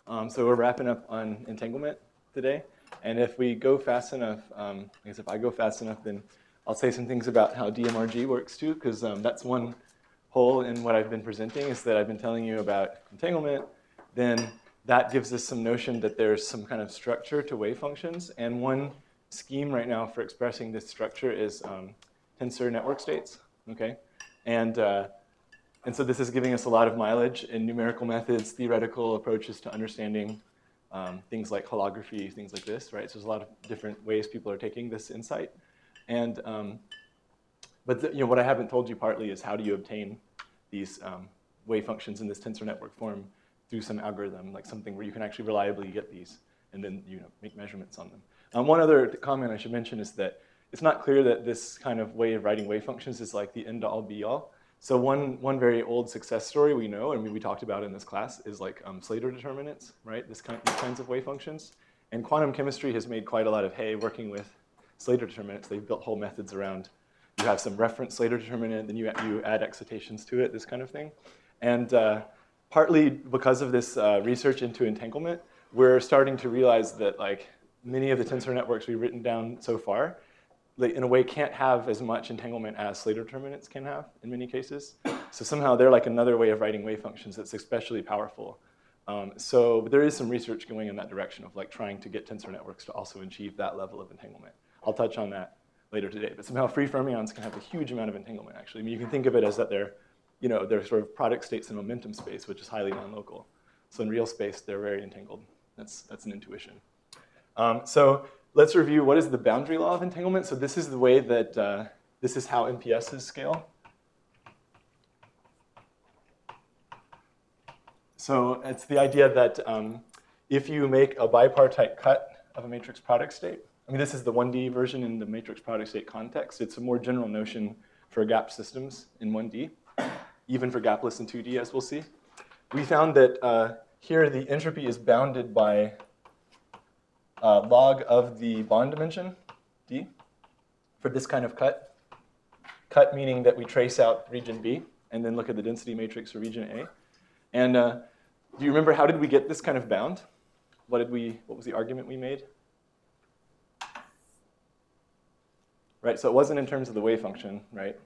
So we're wrapping up on entanglement today. And if we go fast enough, I guess if I go fast enough, then I'll say some things about how DMRG works too, because that's one hole in what I've been presenting is that I've been telling you about entanglement. Then that gives us some notion that there's some kind of structure to wave functions. And one scheme right now for expressing this structure is tensor network states, okay? And so this is giving us a lot of mileage in numerical methods, theoretical approaches to understanding things like holography, things like this, right? So there's a lot of different ways people are taking this insight. And but what I haven't told you partly is how do you obtain these wave functions in this tensor network form through some algorithm, like something where you can actually reliably get these and then make measurements on them. One other comment I should mention is that it's not clear that this kind of way of writing wave functions is like the end-all be-all. So one very old success story we know, and we talked about in this class, is like Slater determinants, right? These kinds of wave functions. And quantum chemistry has made quite a lot of hay working with Slater determinants. They've built whole methods around, you have some reference Slater determinant, then you add excitations to it, this kind of thing. And partly because of this research into entanglement, we're starting to realize that like many of the tensor networks we've written down so far in a way can't have as much entanglement as Slater determinants can have in many cases. So somehow they're like another way of writing wave functions that's especially powerful. So there is some research going in that direction of like trying to get tensor networks to also achieve that level of entanglement. I'll touch on that later today. But somehow free fermions can have a huge amount of entanglement actually. I mean, you can think of it as that they're sort of product states in momentum space, which is highly non-local. So in real space, they're very entangled. That's an intuition. So let's review what is the boundary law of entanglement. So this is the way that, this is how MPSs scale. So it's the idea that if you make a bipartite cut of a matrix product state, I mean, this is the 1D version in the matrix product state context. It's a more general notion for gap systems in 1D, even for gapless in 2D, as we'll see. We found that here the entropy is bounded by log of the bond dimension, D, for this kind of cut. Cut meaning that we trace out region B and then look at the density matrix for region A. And do you remember how did we get this kind of bound? What was the argument we made? Right, so it wasn't in terms of the wave function, right?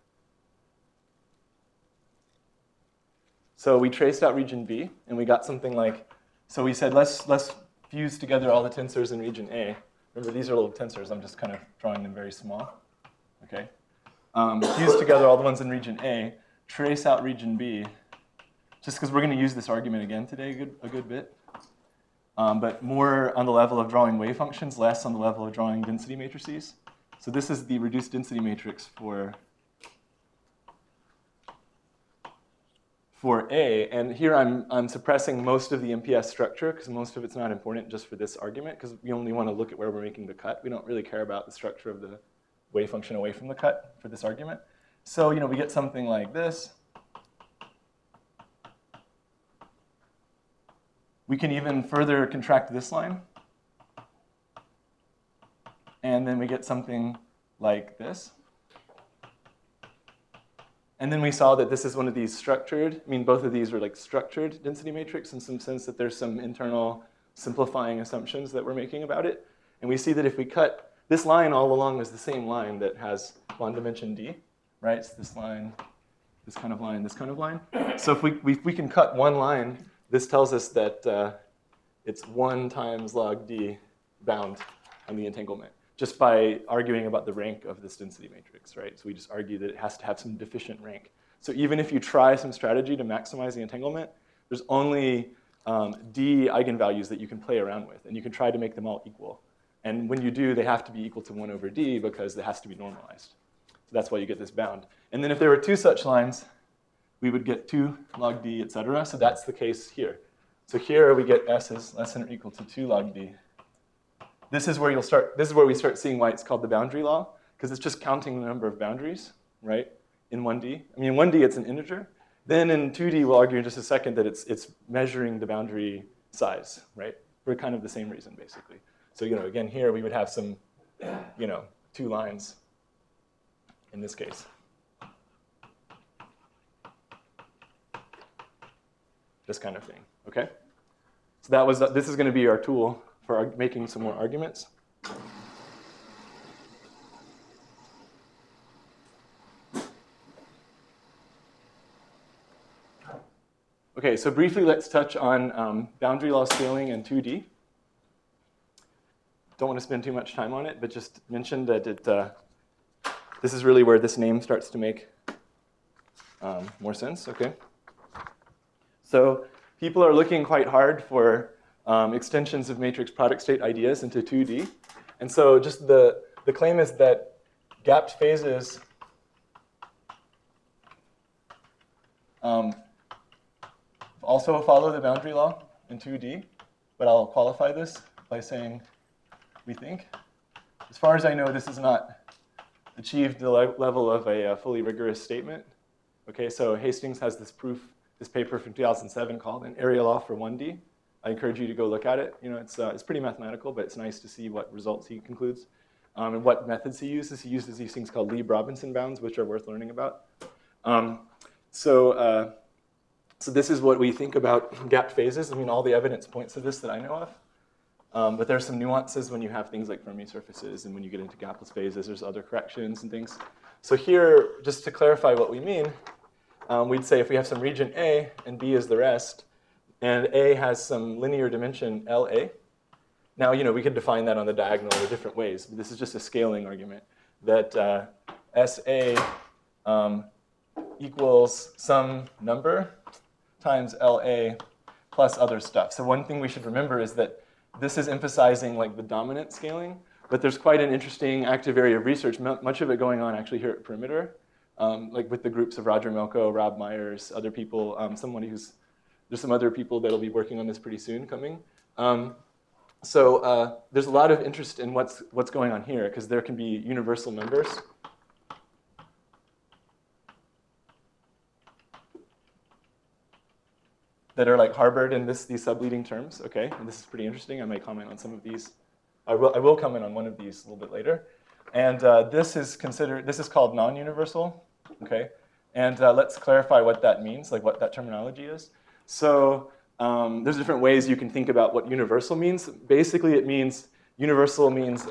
So we traced out region B and we got something like, so we said let's fuse together all the tensors in region A. Remember, these are little tensors. I'm just kind of drawing them very small. Okay. Fuse together all the ones in region A, trace out region B, just because we're going to use this argument again today a good bit. But more on the level of drawing wave functions, less on the level of drawing density matrices. So this is the reduced density matrix for A, and here I'm suppressing most of the MPS structure because most of it's not important just for this argument because we only want to look at where we're making the cut. We don't really care about the structure of the wave function away from the cut for this argument. So we get something like this. We can even further contract this line. And then we get something like this. And then we saw that this is one of these structured, I mean, both of these are like structured density matrix in some sense that there's some internal simplifying assumptions that we're making about it. And we see that if we cut, this line all along is the same line that has bond dimension D, right? It's this line, this kind of line, this kind of line. So if we can cut one line, this tells us that it's 1 times log D bound on the entanglement, just by arguing about the rank of this density matrix, right? So we just argue that it has to have some deficient rank. So even if you try some strategy to maximize the entanglement, there's only D eigenvalues that you can play around with, and you can try to make them all equal. And when you do, they have to be equal to 1 over D because it has to be normalized. So that's why you get this bound. And then if there were 2 such lines, we would get 2 log D, et cetera. So that's the case here. So here we get S is less than or equal to 2 log D. This is where we start seeing why it's called the boundary law, because it's just counting the number of boundaries, right, in 1D. I mean, in 1D, it's an integer. Then in 2D, we'll argue in just a second that it's measuring the boundary size, right, for kind of the same reason, basically. So, again, here we would have some, 2 lines in this case. This kind of thing, okay? So So this is going to be our tool for making some more arguments. Okay, so briefly let's touch on boundary law scaling in 2D. Don't want to spend too much time on it, but just mention that this is really where this name starts to make more sense, okay? So people are looking quite hard for extensions of matrix product state ideas into 2D. And so just the claim is that gapped phases also follow the boundary law in 2D, but I'll qualify this by saying we think. As far as I know, this has not achieved the level of a fully rigorous statement. Okay, so Hastings has this paper from 2007 called An Area Law for 1D. I encourage you to go look at it. You know, it's pretty mathematical, but it's nice to see what results he concludes and what methods he uses. He uses these things called Lieb-Robinson bounds, which are worth learning about. So this is what we think about gapped phases. I mean, all the evidence points to this that I know of. But there's some nuances when you have things like Fermi surfaces, and when you get into gapless phases, there's other corrections and things. So here, just to clarify what we mean, we'd say if we have some region A and B is the rest, and A has some linear dimension LA. Now, you know, we could define that on the diagonal in different ways, but this is just a scaling argument that SA equals some number times LA plus other stuff. So one thing we should remember is that this is emphasizing like the dominant scaling, but there's quite an interesting active area of research, much of it going on actually here at Perimeter, like with the groups of Roger Melko, Rob Myers, other people, there's some other people that'll be working on this pretty soon coming. So there's a lot of interest in what's going on here, because there can be universal members. That are like harbored in these subleading terms, okay? And this is pretty interesting. I may comment on some of these. I will comment on one of these a little bit later. And this is called non-universal, okay? And let's clarify what that means, like what that terminology is. So there's different ways you can think about what universal means. Basically, it means, universal means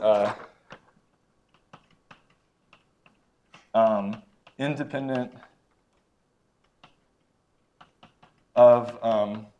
independent of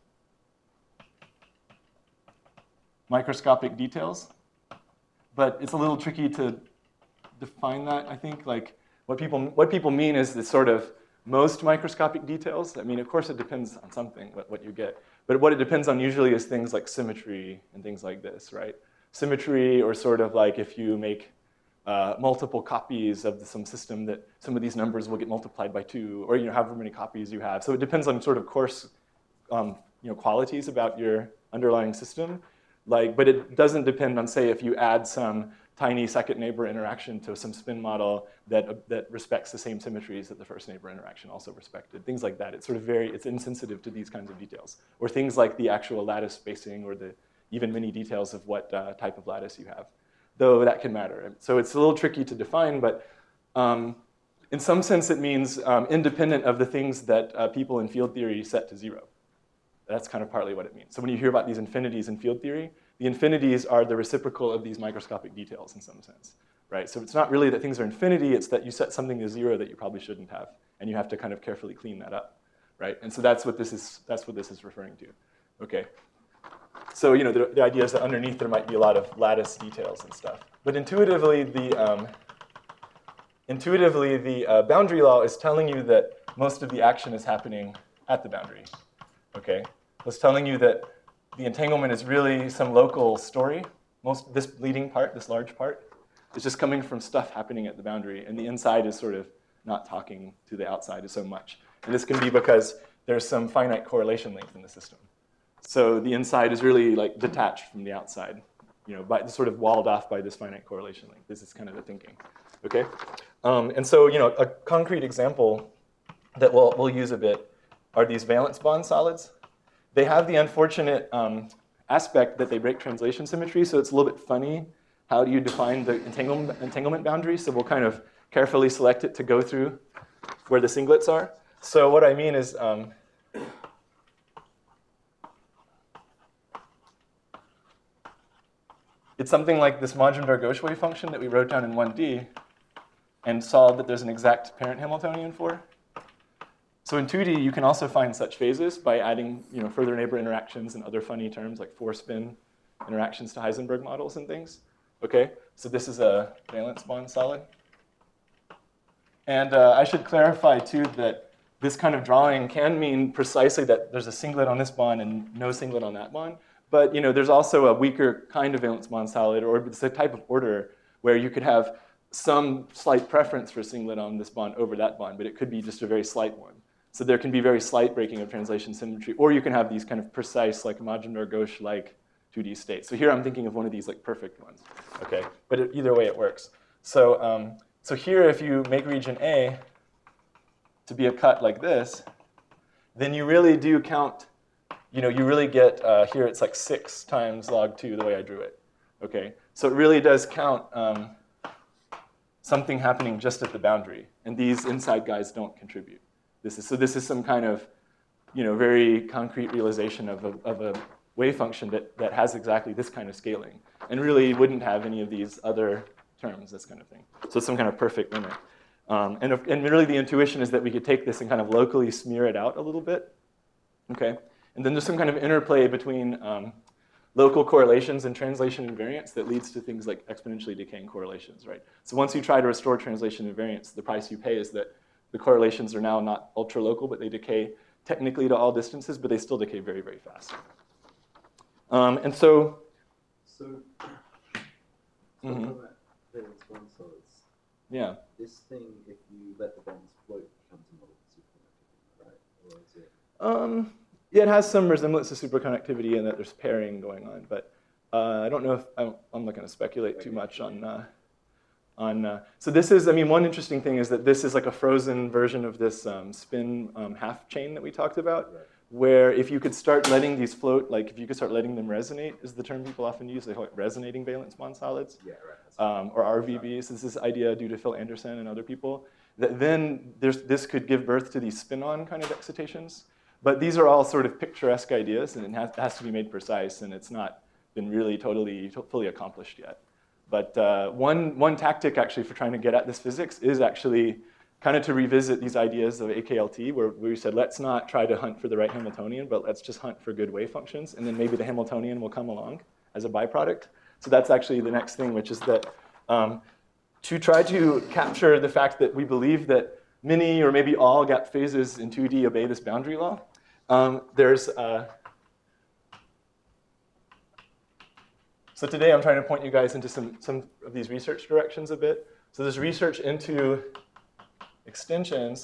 microscopic details. But it's a little tricky to define that, I think. Like what people mean is the sort of most microscopic details. I mean, of course, it depends on something, what you get. But what it depends on usually is things like symmetry and things like this, right? Symmetry, or sort of like if you make multiple copies of some system, that some of these numbers will get multiplied by 2, or however many copies you have. So it depends on sort of coarse qualities about your underlying system. But it doesn't depend on, say, if you add some tiny second neighbor interaction to some spin model that respects the same symmetries that the first neighbor interaction also respected. Things like that. It's sort of it's insensitive to these kinds of details. Or things like the actual lattice spacing, or the even many details of what type of lattice you have. Though that can matter. So it's a little tricky to define, but in some sense it means independent of the things that people in field theory set to 0. That's kind of partly what it means. So when you hear about these infinities in field theory, the infinities are the reciprocal of these microscopic details in some sense, right? So it's not really that things are infinity, it's that you set something to 0 that you probably shouldn't have, and you have to kind of carefully clean that up, right? And so that's what this is referring to, okay? So the idea is that underneath there might be a lot of lattice details and stuff. But intuitively, the boundary law is telling you that most of the action is happening at the boundary, okay? It's telling you that the entanglement is really some local story. This leading part, this large part, is just coming from stuff happening at the boundary, and the inside is sort of not talking to the outside so much. And this can be because there's some finite correlation length in the system. So the inside is really like detached from the outside, sort of walled off by this finite correlation length. This is kind of the thinking, okay? And so a concrete example that we'll use a bit are these valence bond solids. They have the unfortunate aspect that they break translation symmetry, so it's a little bit funny. How do you define the entanglement boundary? So we'll kind of carefully select it to go through where the singlets are. So what I mean is, it's something like this Mongenerer-Gauche wave function that we wrote down in 1D and saw that there's an exact parent Hamiltonian for. So in 2D, you can also find such phases by adding further neighbor interactions and other funny terms like 4-spin interactions to Heisenberg models and things. Okay, so this is a valence bond solid. And I should clarify, too, that this kind of drawing can mean precisely that there's a singlet on this bond and no singlet on that bond. But there's also a weaker kind of valence bond solid, or it's a type of order where you could have some slight preference for singlet on this bond over that bond, but it could be just a very slight one. So there can be very slight breaking of translation symmetry, or you can have these kind of precise, like Mongenerer-Gauche-like 2D states. So here I'm thinking of one of these like perfect ones. Okay, but either way it works. So so here, if you make region A to be a cut like this, then you really do count. You really get here it's like 6 times log 2 the way I drew it. Okay, so it really does count something happening just at the boundary, and these inside guys don't contribute. This is some kind of very concrete realization of a wave function that has exactly this kind of scaling, and really wouldn't have any of these other terms, this kind of thing. So it's some kind of perfect limit. And really the intuition is that we could take this and kind of locally smear it out a little bit. Okay, and then there's some kind of interplay between local correlations and translation invariance that leads to things like exponentially decaying correlations, right? So once you try to restore translation invariance, the price you pay is that the correlations are now not ultra-local, but they decay technically to all distances, but they still decay very, very fast. And so valence bond solids. Yeah. This thing, if you let the bonds float, becomes a model of superconductivity, right? Or is it? Yeah, it has some resemblance to superconductivity in that there's pairing going on, but I don't know if I'm not going to speculate too much on. So this is, one interesting thing is that this is like a frozen version of this spin half chain that we talked about, right, where if you could start letting these float, like if you could start letting them resonate, is the term people often use, they call it resonating valence bond solids, yeah, right, or RVBs. This is this idea due to Phil Anderson and other people, that then this could give birth to these spin-on kind of excitations. But these are all sort of picturesque ideas, and it has to be made precise, and it's not been really fully accomplished yet. But one tactic actually for trying to get at this physics is actually kind of to revisit these ideas of AKLT, where we said, let's not try to hunt for the right Hamiltonian, but let's just hunt for good wave functions, and then maybe the Hamiltonian will come along as a byproduct. So that's actually the next thing, which is that to try to capture the fact that we believe that many or maybe all gap phases in 2D obey this boundary law, so today I'm trying to point you guys into some of these research directions a bit. So there's research into extensions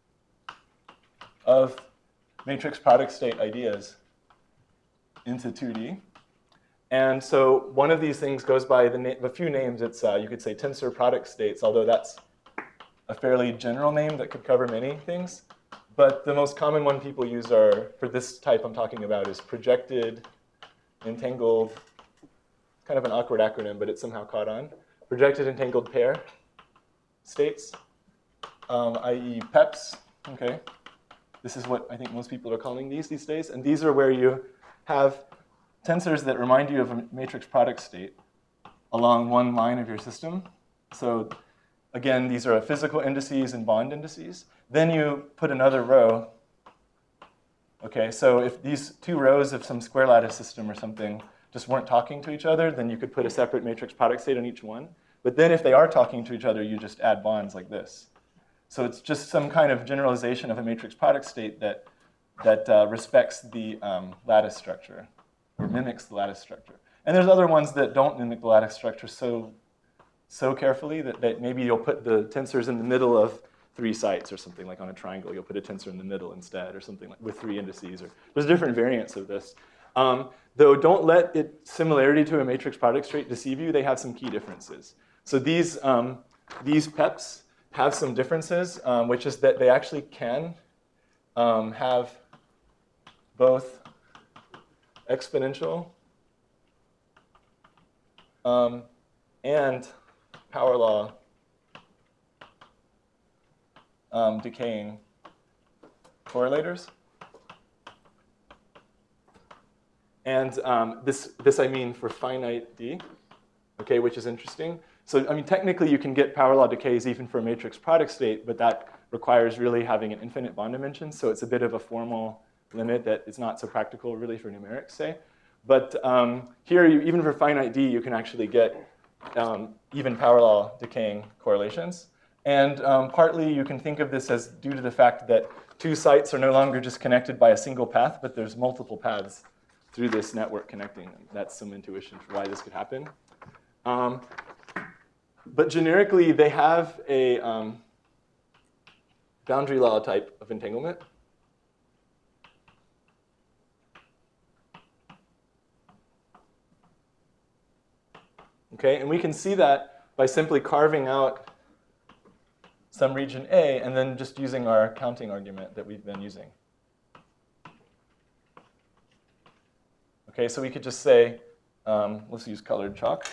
of matrix product state ideas into 2D. And so one of these things goes by a few names. It's, you could say, tensor product states, although that's a fairly general name that could cover many things. But the most common one people use for this type I'm talking about is projected, entangled, kind of an awkward acronym, but it's somehow caught on. Projected entangled pair states, i.e. PEPs, okay? This is what I think most people are calling these days. And these are where you have tensors that remind you of a matrix product state along one line of your system. So again, these are physical indices and bond indices. Then you put another row. Okay, so if these two rows of some square lattice system or something just weren't talking to each other, then you could put a separate matrix product state on each one. But then if they are talking to each other, you just add bonds like this. So it's just some kind of generalization of a matrix product state that respects the lattice structure, or mimics the lattice structure. And there's other ones that don't mimic the lattice structure so carefully that maybe you'll put the tensors in the middle of 3 sites or something, like on a triangle. You'll put a tensor in the middle instead, or something like with 3 indices. Or there's different variants of this. Though don't let similarity to a matrix product state deceive you. They have some key differences. So these PEPs have some differences, which is that they actually can have both exponential and power law decaying correlators. And this I mean for finite D. okay, which is interesting. So, I mean, technically you can get power law decays even for a matrix product state, but that requires really having an infinite bond dimension. So it's a bit of a formal limit that is not so practical really for numerics, say. But here, even for finite D, you can actually get even power law decaying correlations. And partly you can think of this as due to the fact that two sites are no longer just connected by a single path, but there's multiple paths through this network connecting them. That's some intuition for why this could happen. But generically, they have a boundary law type of entanglement. Okay, and we can see that by simply carving out some region A and then just using our counting argument that we've been using. Okay, so we could just say, let's use colored chalk.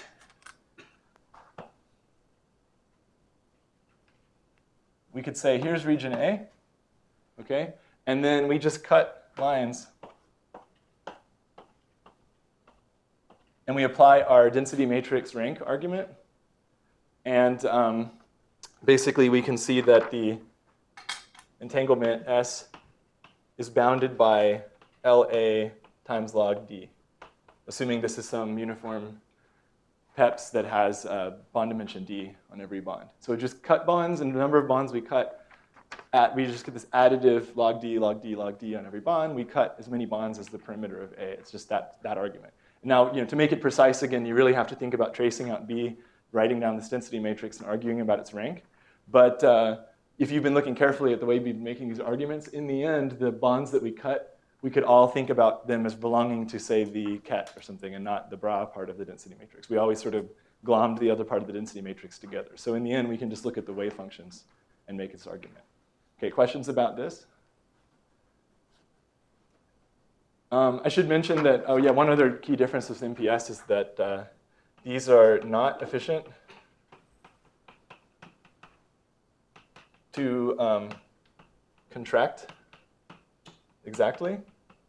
We could say, here's region A, okay? And then we just cut lines. And we apply our density matrix rank argument. And basically, we can see that the entanglement S is bounded by LA times log D, assuming this is some uniform PEPS that has bond dimension D on every bond. So we just cut bonds, and the number of bonds we cut, we just get this additive log D, log D, log D on every bond. We cut as many bonds as the perimeter of A. It's just that argument. Now, to make it precise again, you really have to think about tracing out B, writing down this density matrix, and arguing about its rank. But if you've been looking carefully at the way we've been making these arguments, in the end, the bonds that we cut, we could all think about them as belonging to, say, the ket or something, and not the bra part of the density matrix. We always sort of glommed the other part of the density matrix together. So in the end, we can just look at the wave functions and make its argument. Okay, questions about this? I should mention that, oh yeah, one other key difference with MPS is that these are not efficient to contract exactly.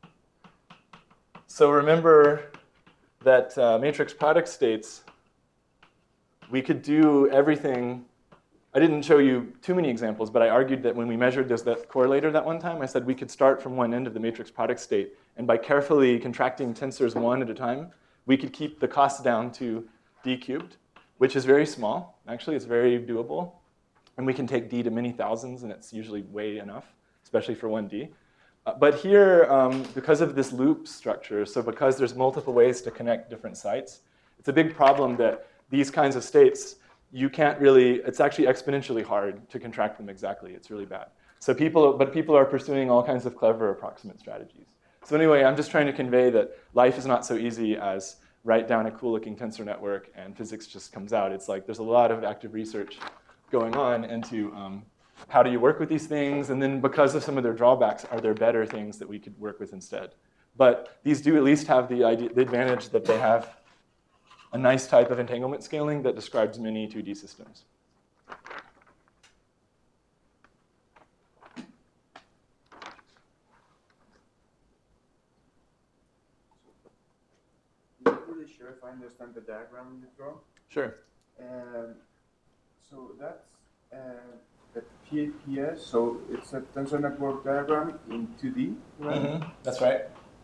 So remember that matrix product states, we could do everything. I didn't show you too many examples, but I argued that when we measured that correlator that one time, I said we could start from one end of the matrix product state, and by carefully contracting tensors one at a time, we could keep the cost down to D cubed, which is very small. Actually, it's very doable. And we can take D to many thousands, and it's usually way enough, especially for 1D. But here, because of this loop structure, so because there's multiple ways to connect different sites, it's a big problem that these kinds of states, you can't really, it's actually exponentially hard to contract them exactly. It's really bad. So people are pursuing all kinds of clever approximate strategies. So anyway, I'm just trying to convey that life is not so easy as write down a cool looking tensor network and physics just comes out. It's like there's a lot of active research going on into how do you work with these things, and then because of some of their drawbacks, are there better things that we could work with instead? But these do at least have the advantage that they have a nice type of entanglement scaling that describes many 2D systems. I'm not really sure if I understand the diagram you draw. Sure. So that's a PAPS, so it's a tensor network diagram in 2D, right? Mm-hmm. That's right.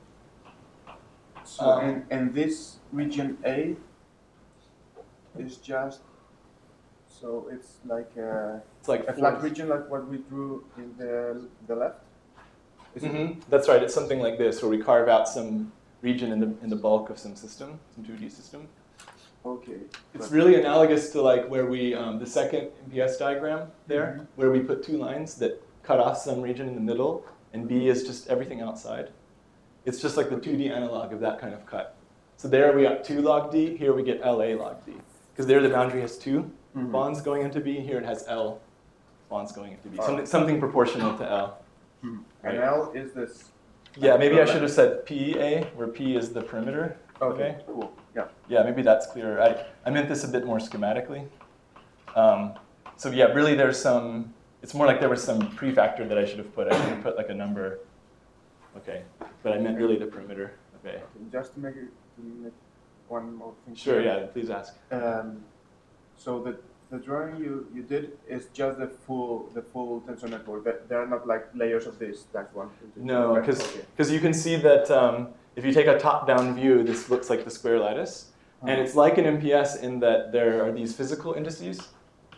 So and this region A is just, so it's like a flat region like what we drew in the left? Mm-hmm. That's right. It's something like this, where we carve out some region in the bulk of some system, some 2D system. Okay. It's really analogous to like where we, the second MPS diagram there, mm-hmm. where we put two lines that cut off some region in the middle, and B is just everything outside. It's just like the 2D analog of that kind of cut. So there we got 2 log D, here we get LA log D. Because there the boundary has 2 mm-hmm. bonds going into B, here it has L bonds going into B. Something proportional to L. Mm-hmm. Right? And L is this? Yeah, maybe I should have said PA, where P is the perimeter. Okay, cool. Yeah. Yeah, maybe that's clearer. I meant this a bit more schematically. So yeah, really there's some, it's more like there was some prefactor that I should have put. I should have put like a number. Okay, but I meant really the perimeter of A. Just to make one more thing. Sure, yeah, please ask. So the drawing you did is just the full tensor network. There are not like layers of this. That's one. No, because you can see that if you take a top-down view, this looks like the square lattice. And it's like an MPS in that there are these physical indices.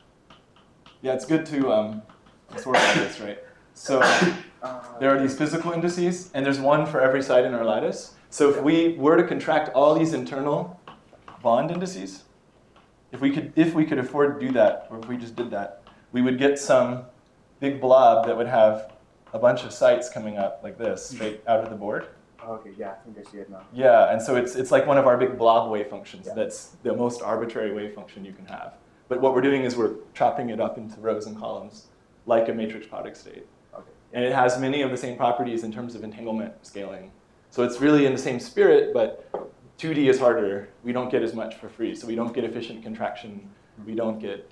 Yeah, it's good to sort of this, right? So there are these physical indices, and there's one for every side in our lattice. So if we were to contract all these internal bond indices, if we could afford to do that, or if we just did that, we would get some big blob that would have a bunch of sites coming up like this, straight out of the board. Okay, yeah, I think I see it now. Yeah, and so it's like one of our big blob wave functions. Yeah. That's the most arbitrary wave function you can have. But what we're doing is we're chopping it up into rows and columns like a matrix product state. Okay. And it has many of the same properties in terms of entanglement scaling. So it's really in the same spirit, but 2D is harder. We don't get as much for free. So we don't get efficient contraction. We don't get,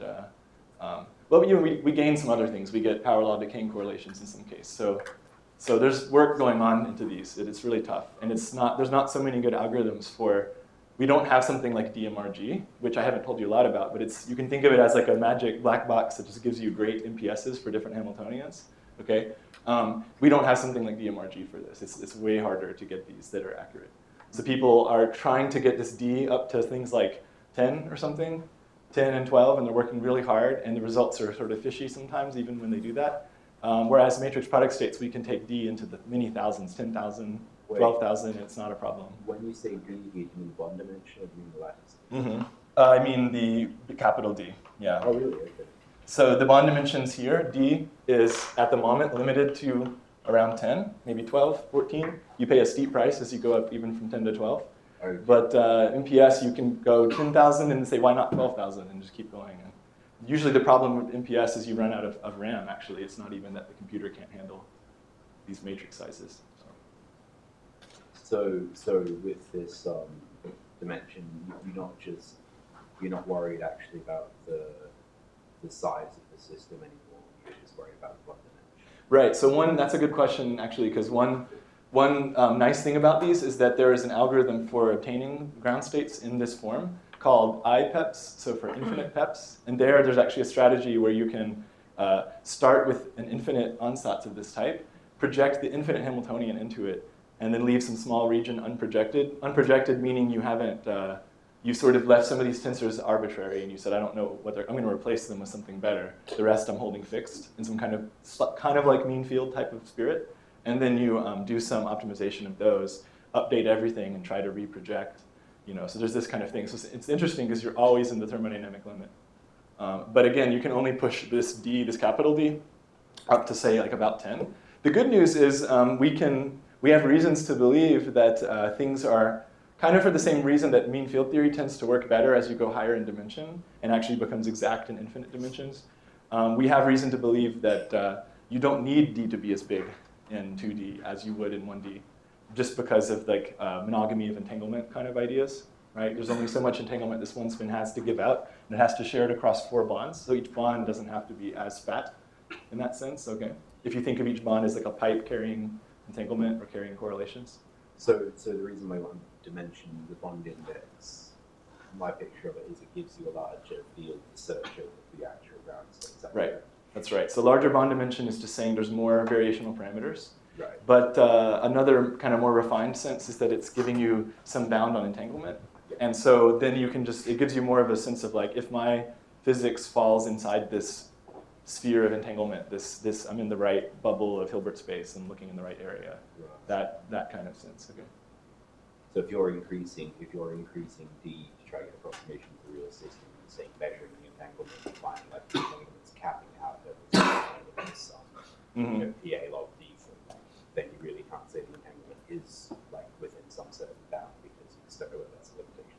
well, you know, we gain some other things. We get power law decaying correlations in some case. So there's work going on into these. It's really tough. And there's not so many good algorithms for, we don't have something like DMRG, which I haven't told you a lot about, but you can think of it as like a magic black box that just gives you great MPSs for different Hamiltonians. Okay? We don't have something like DMRG for this. It's way harder to get these that are accurate. So people are trying to get this D up to things like 10 or something, 10 and 12, and they're working really hard, and the results are sort of fishy sometimes, even when they do that. Whereas matrix product states, we can take D into the many thousands, 10,000, 12,000, it's not a problem. When you say D, do you mean bond dimension or do you mean the lattice? Mm-hmm. I mean the capital D, yeah. Oh, really? Okay. So the bond dimensions here, D is at the moment limited to around 10, maybe 12, 14. You pay a steep price as you go up even from 10 to 12. Okay. But MPS, you can go 10,000 and say, why not 12,000, and just keep going. And usually the problem with MPS is you run out of RAM, actually. It's not even that the computer can't handle these matrix sizes. So with this dimension, you're not worried actually about the size of the system anymore. You're just worried about the bond dimension. Right. So that's a good question actually, because one nice thing about these is that there is an algorithm for obtaining ground states in this form called IPEPs, so for infinite PEPs. And there's actually a strategy where you can start with an infinite ansatz of this type, project the infinite Hamiltonian into it, and then leave some small region unprojected. Unprojected meaning you haven't, you sort of left some of these tensors arbitrary, and you said, I don't know whether I'm going to replace them with something better. The rest I'm holding fixed in some kind of like mean field type of spirit. And then you do some optimization of those, update everything, and try to reproject. So there's this kind of thing. So it's interesting because you're always in the thermodynamic limit. But again, you can only push this D, this capital D, up to say like about 10. The good news is we have reasons to believe that things are kind of for the same reason that mean field theory tends to work better as you go higher in dimension and actually becomes exact in infinite dimensions. We have reason to believe that you don't need D to be as big in 2D as you would in 1D, just because of like monogamy of entanglement kind of ideas, right? There's only so much entanglement this one spin has to give out, and it has to share it across 4 bonds, so each bond doesn't have to be as fat in that sense, okay? If you think of each bond as like a pipe carrying entanglement or carrying correlations. So the reason why I want to mention the bond index, my picture of it is it gives you a larger field to search over the actual ground state. Right. That's right. So larger bond dimension is just saying there's more variational parameters. Right. But another kind of more refined sense is that it's giving you some bound on entanglement. Yeah. And so then you can it gives you more of a sense of like, if my physics falls inside this sphere of entanglement, I'm in the right bubble of Hilbert space and looking in the right area. Right. That kind of sense. Okay. So if you're increasing D to try to get approximation of the real system, say measuring the entanglement and finding like the entanglement's capping out over some PA log D, then you really can't say the entanglement is like within some certain bound because that's a limitation.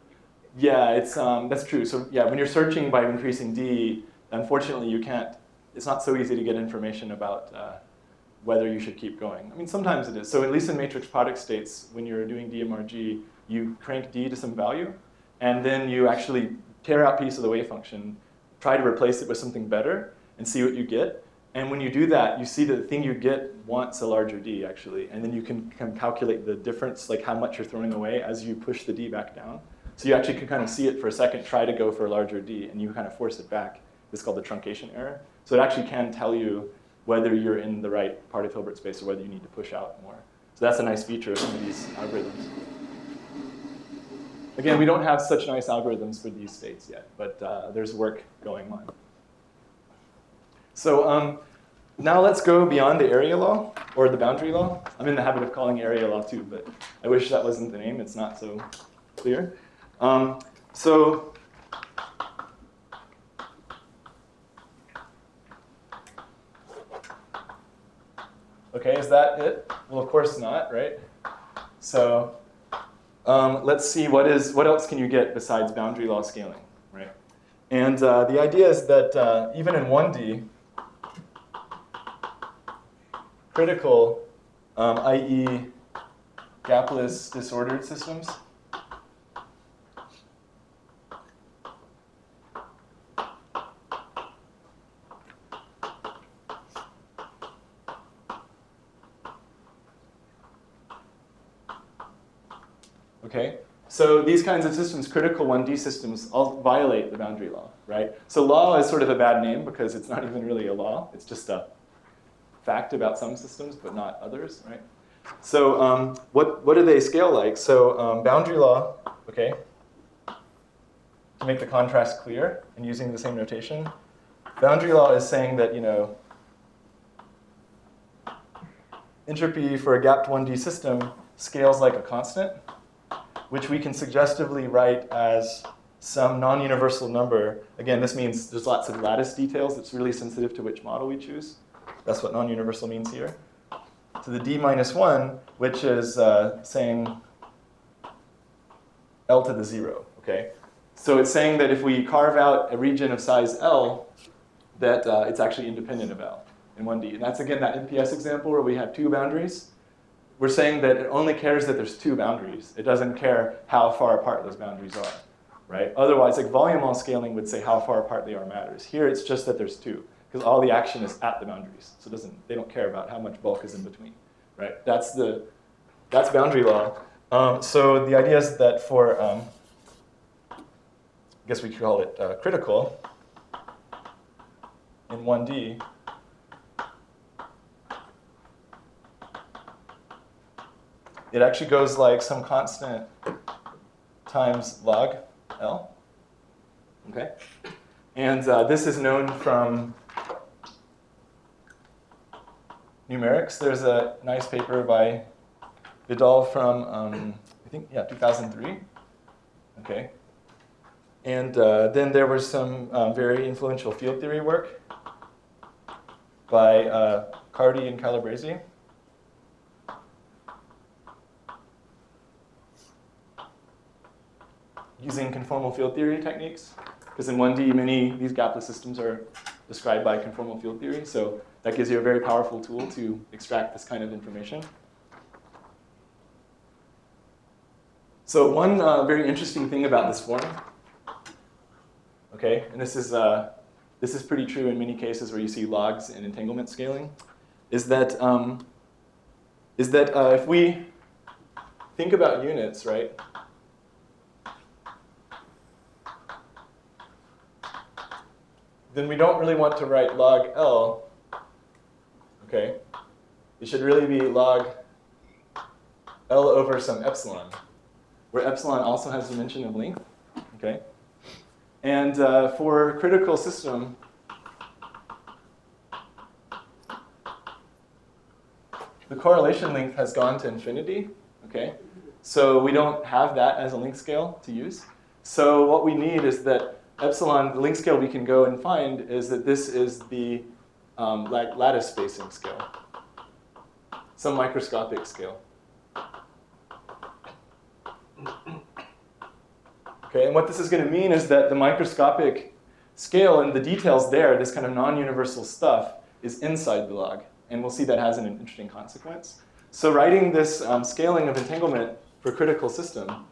Yeah, that's true. So yeah, when you're searching by increasing D, unfortunately you can't. It's not so easy to get information about whether you should keep going. I mean, sometimes it is. So at least in matrix product states, when you're doing DMRG, you crank D to some value, and then you actually tear out a piece of the wave function, try to replace it with something better, and see what you get. And when you do that, you see that the thing you get wants a larger D, actually. And then you can calculate the difference, like how much you're throwing away as you push the D back down. So you actually can kind of see it for a second, try to go for a larger D, and you kind of force it back. This is called the truncation error. So it actually can tell you whether you're in the right part of Hilbert space or whether you need to push out more. So that's a nice feature of some of these algorithms. Again, we don't have such nice algorithms for these states yet, but there's work going on. So now let's go beyond the area law, or the boundary law. I'm in the habit of calling area law too, but I wish that wasn't the name. It's not so clear. Okay, is that it? Well, of course not, right? So let's see, what else can you get besides boundary law scaling, right? And the idea is that even in 1D, critical, i.e. gapless disordered systems, okay? So these kinds of systems, critical 1D systems, all violate the boundary law, right? So law is sort of a bad name because it's not even really a law. It's just a fact about some systems, but not others, right? So what do they scale like? So boundary law, okay, to make the contrast clear and using the same notation, boundary law is saying that, you know, entropy for a gapped 1D system scales like a constant, which we can suggestively write as some non-universal number. Again, this means there's lots of lattice details. It's really sensitive to which model we choose. That's what non-universal means here. To the d minus 1, which is saying L to the 0, okay? So it's saying that if we carve out a region of size L, that it's actually independent of L in 1D. And that's, again, that NPS example where we have two boundaries. We're saying that it only cares that there's two boundaries. It doesn't care how far apart those boundaries are, right? Otherwise, like volume law scaling would say how far apart they are matters. Here, it's just that there's two, because all the action is at the boundaries. So they don't care about how much bulk is in between, right? That's boundary law. So the idea is that for, I guess we could call it critical in 1D, it actually goes like some constant times log L, okay? And this is known from numerics. There's a nice paper by Vidal from, I think, yeah, 2003, okay? And then there was some very influential field theory work by Cardy and Calabresi. Using conformal field theory techniques, because in 1D, many of these gapless systems are described by conformal field theory, so that gives you a very powerful tool to extract this kind of information. So one very interesting thing about this form, okay, and this is pretty true in many cases where you see logs and entanglement scaling, is that if we think about units, right? Then we don't really want to write log L, okay? It should really be log L over some epsilon, where epsilon also has dimension of length, okay? And for critical system, the correlation length has gone to infinity, okay? So we don't have that as a length scale to use. So what we need is that epsilon, the length scale we can go and find is that this is the lattice spacing scale, some microscopic scale. Okay, and what this is going to mean is that the microscopic scale and the details there, this kind of non-universal stuff, is inside the log. And we'll see that has an interesting consequence. So writing this scaling of entanglement for critical system,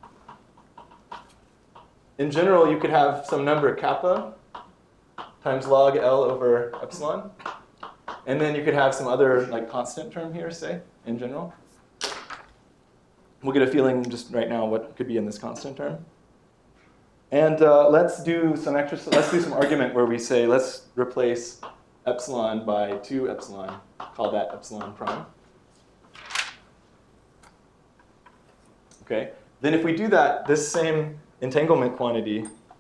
in general, you could have some number kappa times log L over epsilon. And then you could have some other like constant term here, say, in general. We'll get a feeling just right now what could be in this constant term. And let's do some argument where we say, let's replace epsilon by 2 epsilon. Call that epsilon prime. Okay. Then if we do that, this same entanglement quantity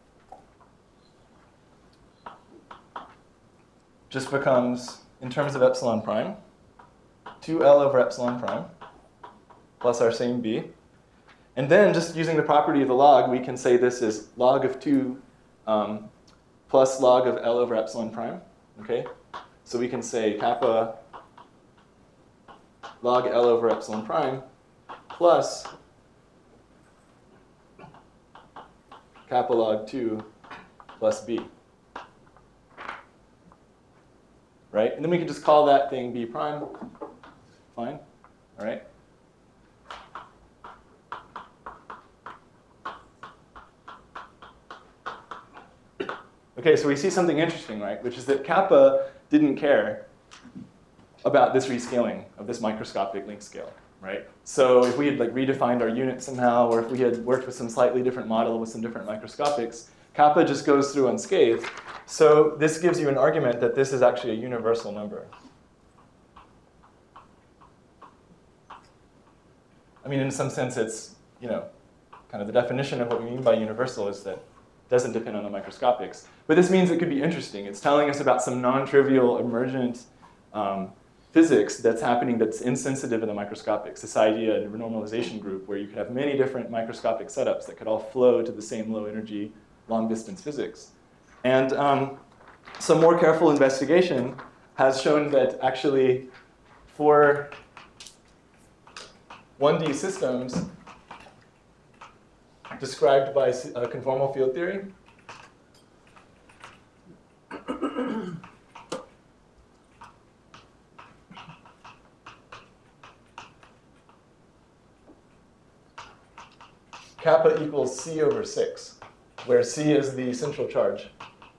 just becomes, in terms of epsilon prime, 2L over epsilon prime plus our same b. And then just using the property of the log, we can say this is log of 2 plus log of L over epsilon prime. Okay? So we can say kappa log L over epsilon prime plus kappa log 2 plus b. Right? And then we can just call that thing b prime. Fine. All right? Okay, so we see something interesting, right? Which is that kappa didn't care about this rescaling of this microscopic length scale, right? So if we had like redefined our unit somehow, or if we had worked with some slightly different model with some different microscopics, kappa just goes through unscathed. So this gives you an argument that this is actually a universal number. I mean, in some sense, it's, you know, kind of the definition of what we mean by universal is that it doesn't depend on the microscopics. But this means it could be interesting. It's telling us about some non-trivial emergent physics that's happening that's insensitive in the microscopics. This idea of a renormalization group where you could have many different microscopic setups that could all flow to the same low energy, long distance physics. And some more careful investigation has shown that actually for 1D systems described by conformal field theory, kappa equals C over 6, where C is the central charge.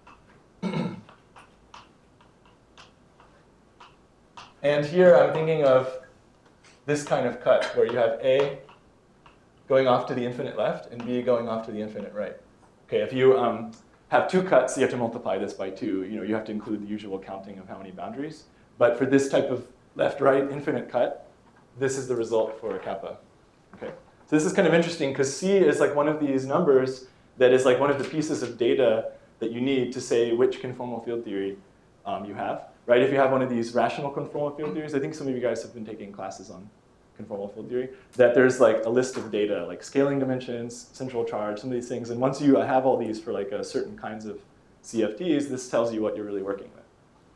And here I'm thinking of this kind of cut, where you have A going off to the infinite left and B going off to the infinite right. Okay, if you have 2 cuts, you have to multiply this by 2. You know, you have to include the usual counting of how many boundaries. But for this type of left-right infinite cut, this is the result for a kappa. Okay, so this is kind of interesting because C is like one of these numbers that is like one of the pieces of data that you need to say which conformal field theory you have. Right? If you have one of these rational conformal field theories, I think some of you guys have been taking classes on conformal field theory, that there's like a list of data, like scaling dimensions, central charge, some of these things. And once you have all these for like certain kinds of CFTs, this tells you what you're really working with.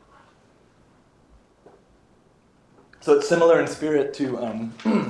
So it's similar in spirit to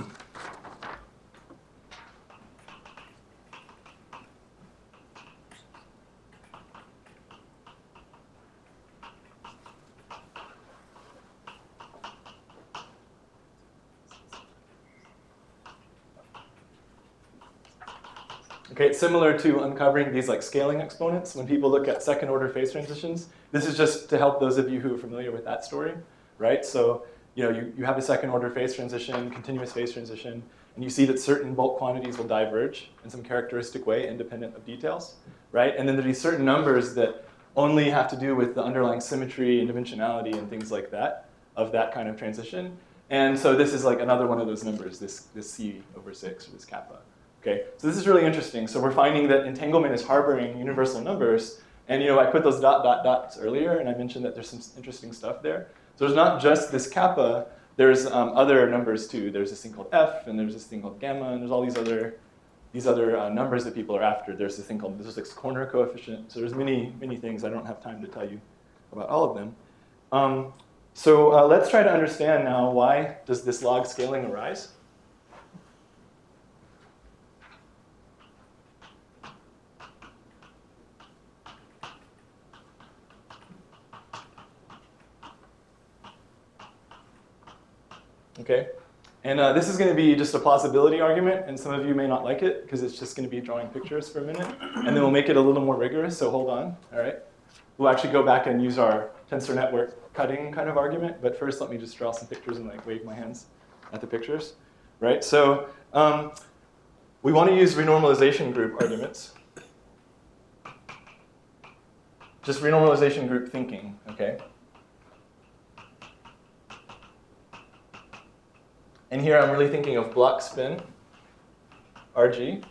okay, it's similar to uncovering these like scaling exponents. When people look at second order phase transitions, this is just to help those of you who are familiar with that story, right? So you know, you have a second order phase transition, continuous phase transition, and you see that certain bulk quantities will diverge in some characteristic way independent of details, right? And then there are these certain numbers that only have to do with the underlying symmetry and dimensionality and things like that of that kind of transition. And so this is like another one of those numbers, this C over 6 or this kappa. Okay, so this is really interesting. So we're finding that entanglement is harboring universal numbers. And you know, I put those dots earlier, and I mentioned that there's some interesting stuff there. So there's not just this kappa, there's other numbers too. There's this thing called F, and there's this thing called gamma, and there's all these other numbers that people are after. There's this thing called the Zuzek's corner coefficient. So there's many things. I don't have time to tell you about all of them. So let's try to understand now, why does this log scaling arise? Okay, and this is going to be just a plausibility argument, and some of you may not like it because it's just going to be drawing pictures for a minute, and then we'll make it a little more rigorous, so hold on, all right? We'll actually go back and use our tensor network cutting kind of argument, but first let me just draw some pictures and like wave my hands at the pictures, right? So we want to use renormalization group arguments. just renormalization group thinking, okay? And here I'm really thinking of block spin, RG.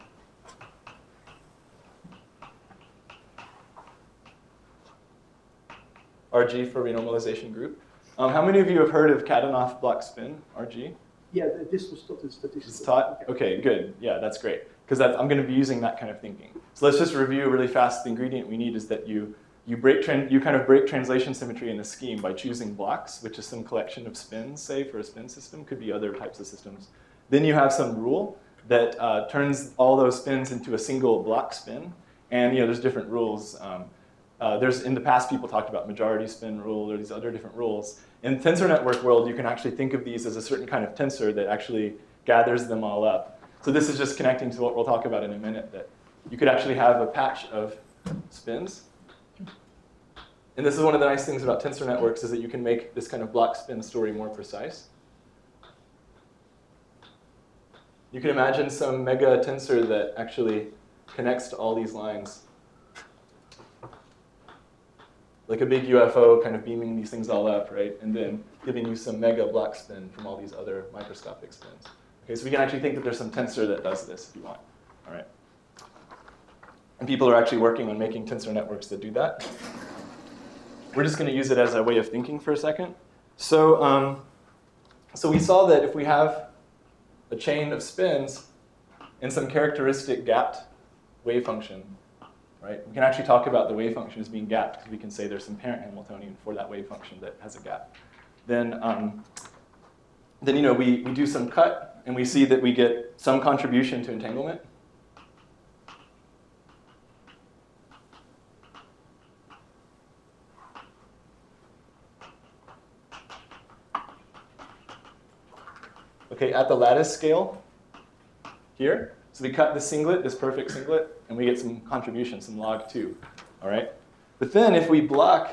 RG for renormalization group. How many of you have heard of Kadanoff block spin, RG? Yeah, this was taught in statistics. It's taught? Okay, good. Yeah, that's great. Because I'm going to be using that kind of thinking. So let's just review really fast. The ingredient we need is that you kind of break translation symmetry in the scheme by choosing blocks, which is some collection of spins, say, for a spin system. Could be other types of systems. Then you have some rule that turns all those spins into a single block spin. And there's different rules. In the past, people talked about majority spin rule or these other different rules. In the tensor network world, you can actually think of these as a certain kind of tensor that actually gathers them all up. So this is just connecting to what we'll talk about in a minute, that you could actually have a patch of spins. And this is one of the nice things about tensor networks, is that you can make this kind of block spin story more precise. You can imagine some mega tensor that actually connects to all these lines. Like a big UFO kind of beaming these things all up, right? And then giving you some mega block spin from all these other microscopic spins. Okay, so we can actually think that there's some tensor that does this if you want. All right. And people are actually working on making tensor networks that do that. We're just going to use it as a way of thinking for a second. So, so we saw that if we have a chain of spins and some characteristic gapped wave function, right? We can actually talk about the wave function as being gapped because we can say there's some parent Hamiltonian for that wave function that has a gap. Then we do some cut and we see that we get some contribution to entanglement. Okay, at the lattice scale here. So we cut the singlet, this perfect singlet, and we get some contribution, some log 2, all right? But then if we block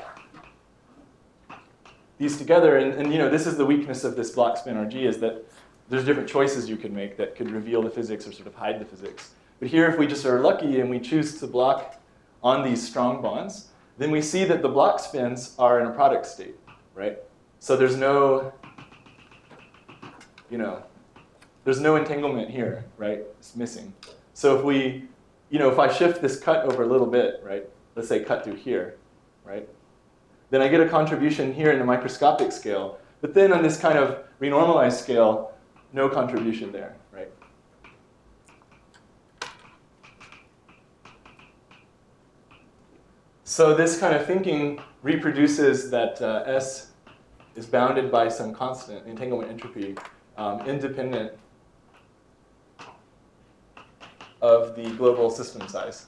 these together, and this is the weakness of this block spin RG, is that there's different choices you can make that could reveal the physics or sort of hide the physics. But here, if we just are lucky and we choose to block on these strong bonds, then we see that the block spins are in a product state, right? So there's no, there's no entanglement here, right? It's missing. So if we, if I shift this cut over a little bit, right? Let's say cut through here, right? Then I get a contribution here in the microscopic scale. But then on this kind of renormalized scale, no contribution there, right? So this kind of thinking reproduces that S is bounded by some constant, entanglement entropy, independent of the global system size.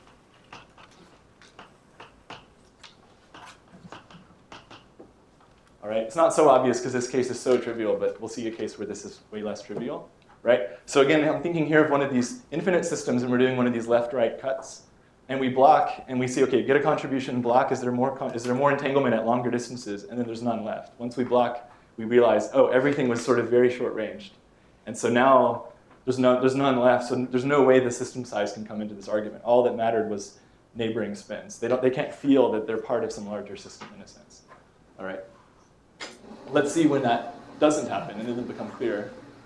All right, it's not so obvious because this case is so trivial, but we'll see a case where this is way less trivial, right? So again, I'm thinking here of one of these infinite systems, and we're doing one of these left-right cuts, and we block, and we see, okay, get a contribution, block. Is there more entanglement at longer distances? And then there's none left. Once we block, we realize, oh, everything was sort of very short-ranged, and so now there's none left. So there's no way the system size can come into this argument. All that mattered was neighboring spins. They can't feel that they're part of some larger system in a sense. All right. Let's see when that doesn't happen, and it'll become clearer.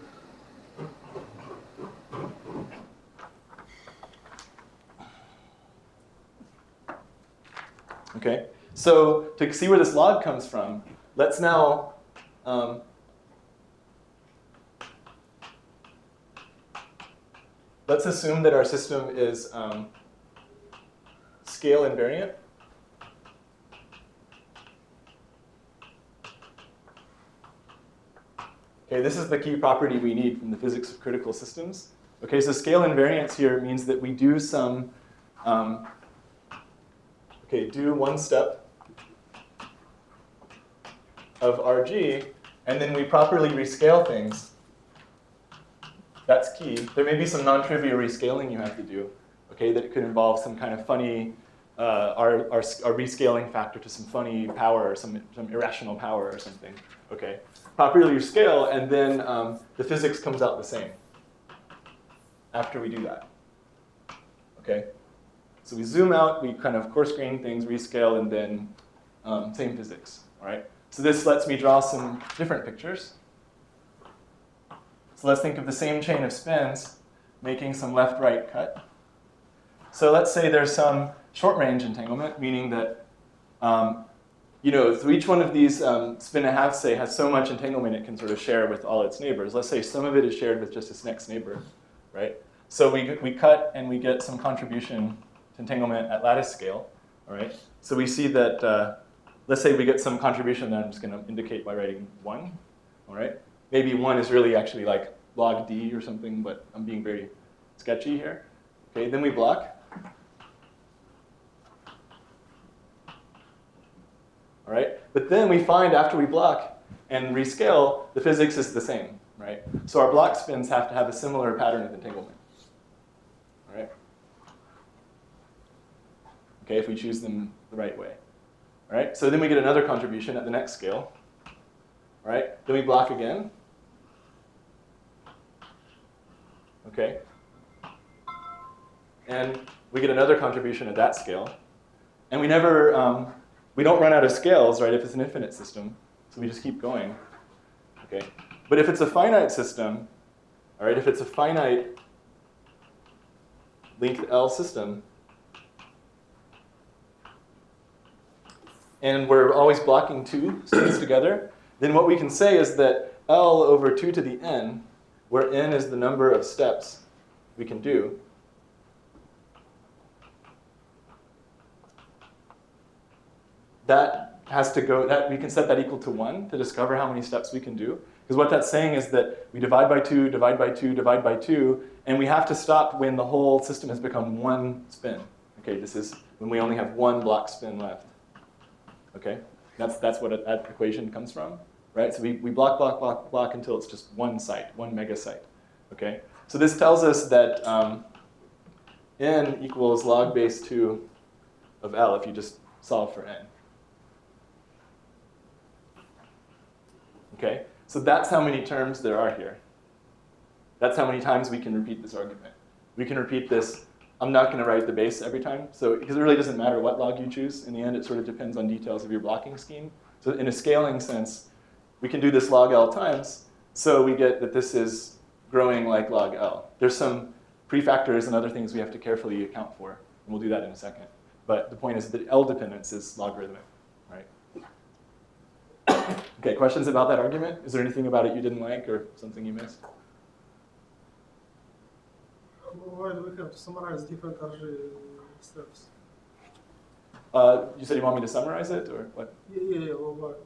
Okay, so to see where this log comes from, let's now let's assume that our system is scale invariant. Okay, this is the key property we need from the physics of critical systems. Okay, so scale invariance here means that we do some, do one step of RG, and then we properly rescale things. That's key. There may be some non-trivial rescaling you have to do, okay, that could involve some kind of funny, our rescaling factor to some funny power, or some irrational power or something, okay. Properly rescale, and then the physics comes out the same after we do that, okay. So we zoom out, we kind of coarse grain things, rescale, and then same physics. All right. So this lets me draw some different pictures. So let's think of the same chain of spins making some left-right cut. So let's say there's some short-range entanglement, meaning that so each one of these spin and a half, say, has so much entanglement it can sort of share with all its neighbors. Let's say some of it is shared with just its next neighbor, right? So we cut and we get some contribution to entanglement at lattice scale, all right? So we see that, let's say we get some contribution that I'm just going to indicate by writing 1, all right? Maybe 1 is really actually like log D or something, but I'm being very sketchy here. Okay, then we block. All right, but then we find after we block and rescale, the physics is the same, right? So our block spins have to have a similar pattern of entanglement, all right? Okay, if we choose them the right way, all right? So then we get another contribution at the next scale, all right? Then we block again, okay? And we get another contribution at that scale, and we never, we don't run out of scales, right, if it's an infinite system, so we just keep going, okay? But if it's a finite system, all right, if it's a finite length L system, and we're always blocking 2 spins together, then what we can say is that L over 2 to the n, where n is the number of steps we can do, that has to go, that we can set that equal to 1 to discover how many steps we can do. Because what that's saying is that we divide by 2, divide by 2, divide by 2, and we have to stop when the whole system has become 1 spin. Okay, this is when we only have 1 block spin left. Okay, that's what that equation comes from, right? So we block, block, block, block until it's just 1 site, 1 mega site. Okay, so this tells us that n equals log base 2 of L if you just solve for n. Okay, so that's how many terms there are here. That's how many times we can repeat this argument. We can repeat this. I'm not going to write the base every time, so because it really doesn't matter what log you choose. In the end, it sort of depends on details of your blocking scheme. So in a scaling sense, we can do this log L times, so we get that this is growing like log L. There's some prefactors and other things we have to carefully account for, and we'll do that in a second. But the point is that L dependence is logarithmic, right? Okay, questions about that argument? Is there anything about it you didn't like or something you missed? Why do we have to summarize different RG steps? You said you want me to summarize it, or what? Yeah. Well,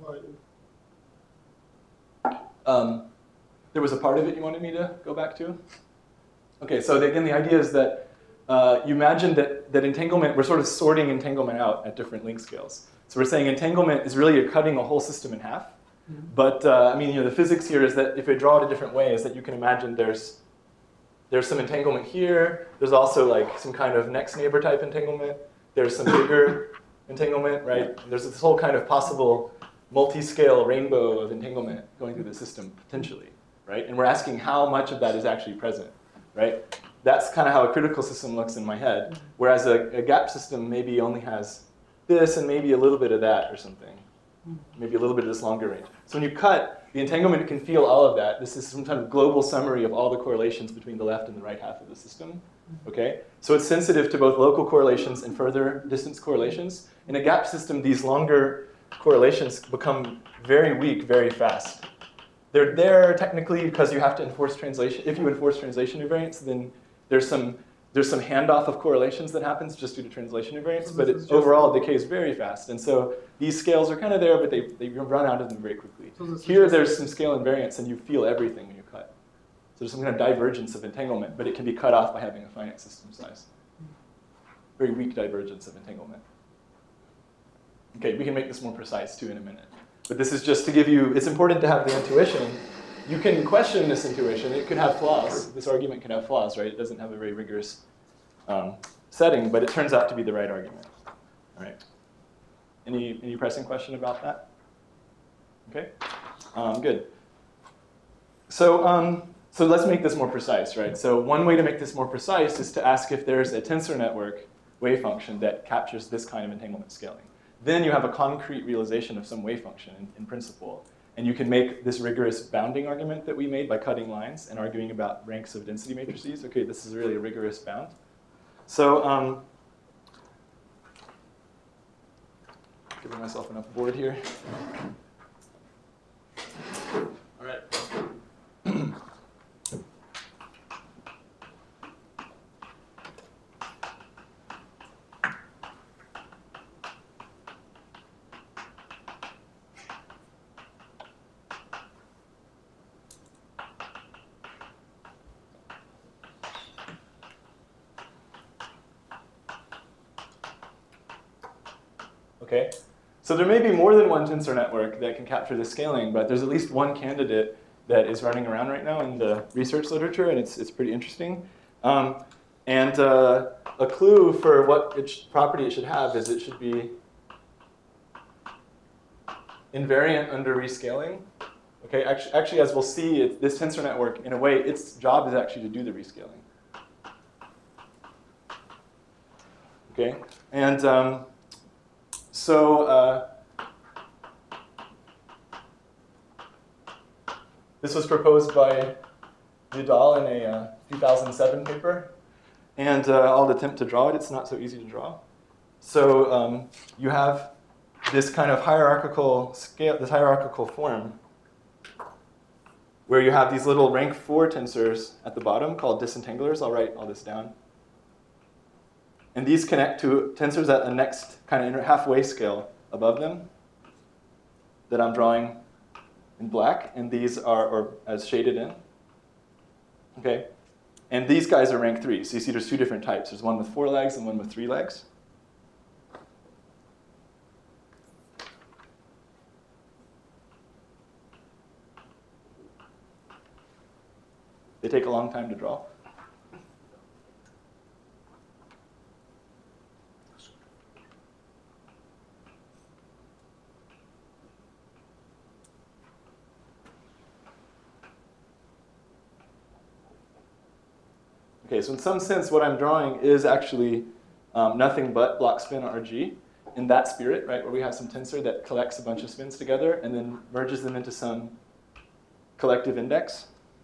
why? There was a part of it you wanted me to go back to? Okay, so again, the idea is that you imagine that entanglement, we're sort of sorting entanglement out at different length scales. So we're saying entanglement is really cutting a whole system in half. Mm-hmm. But I mean, the physics here is that if we draw it a different way, is that you can imagine there's some entanglement here. There's also like some kind of next neighbor type entanglement. There's some bigger entanglement, right? And there's this whole kind of possible multi-scale rainbow of entanglement going through the system potentially, right? And we're asking how much of that is actually present, right? That's kind of how a critical system looks in my head, whereas a gap system maybe only has this and maybe a little bit of that or something, maybe a little bit of this longer range. So when you cut, the entanglement can feel all of that. This is some kind of global summary of all the correlations between the left and the right half of the system. Okay? So it's sensitive to both local correlations and further distance correlations. In a gap system, these longer correlations become very weak very fast. They're there technically because you have to enforce translation. If you enforce translation invariance, then there's some handoff of correlations that happens just due to translation invariance, but overall it decays very fast. And so these scales are kind of there, but they run out of them very quickly. Here there's some scale invariance, and you feel everything when you cut. So there's some kind of divergence of entanglement, but it can be cut off by having a finite system size. Very weak divergence of entanglement. Okay, we can make this more precise too in a minute. But this is just to give you, it's important to have the intuition. You can question this intuition. It could have flaws. This argument can have flaws, right? It doesn't have a very rigorous setting, but it turns out to be the right argument. All right. Any pressing question about that? Okay. Good. So let's make this more precise, right? So one way to make this more precise is to ask if there's a tensor network wave function that captures this kind of entanglement scaling. Then you have a concrete realization of some wave function in principle. And you can make this rigorous bounding argument that we made by cutting lines and arguing about ranks of density matrices. Okay, this is really a rigorous bound. So giving myself enough board here. All right. Okay, so there may be more than one tensor network that can capture this scaling, but there's at least one candidate that is running around right now in the research literature, and it's pretty interesting. A clue for what property it should have is it should be invariant under rescaling. Okay, actually, as we'll see, this tensor network, in a way, its job is actually to do the rescaling. Okay, and this was proposed by Vidal in a 2007 paper, and I'll attempt to draw it. It's not so easy to draw. So you have this kind of hierarchical scale, this hierarchical form, where you have these little rank 4 tensors at the bottom called disentanglers. I'll write all this down. And these connect to tensors at the next kind of halfway scale above them that I'm drawing in black, and these are or as shaded in. Okay, and these guys are rank 3. So you see there's 2 different types. There's one with 4 legs and one with 3 legs. They take a long time to draw. Okay, so in some sense, what I'm drawing is actually nothing but block spin RG in that spirit, right, where we have some tensor that collects a bunch of spins together and then merges them into some collective index.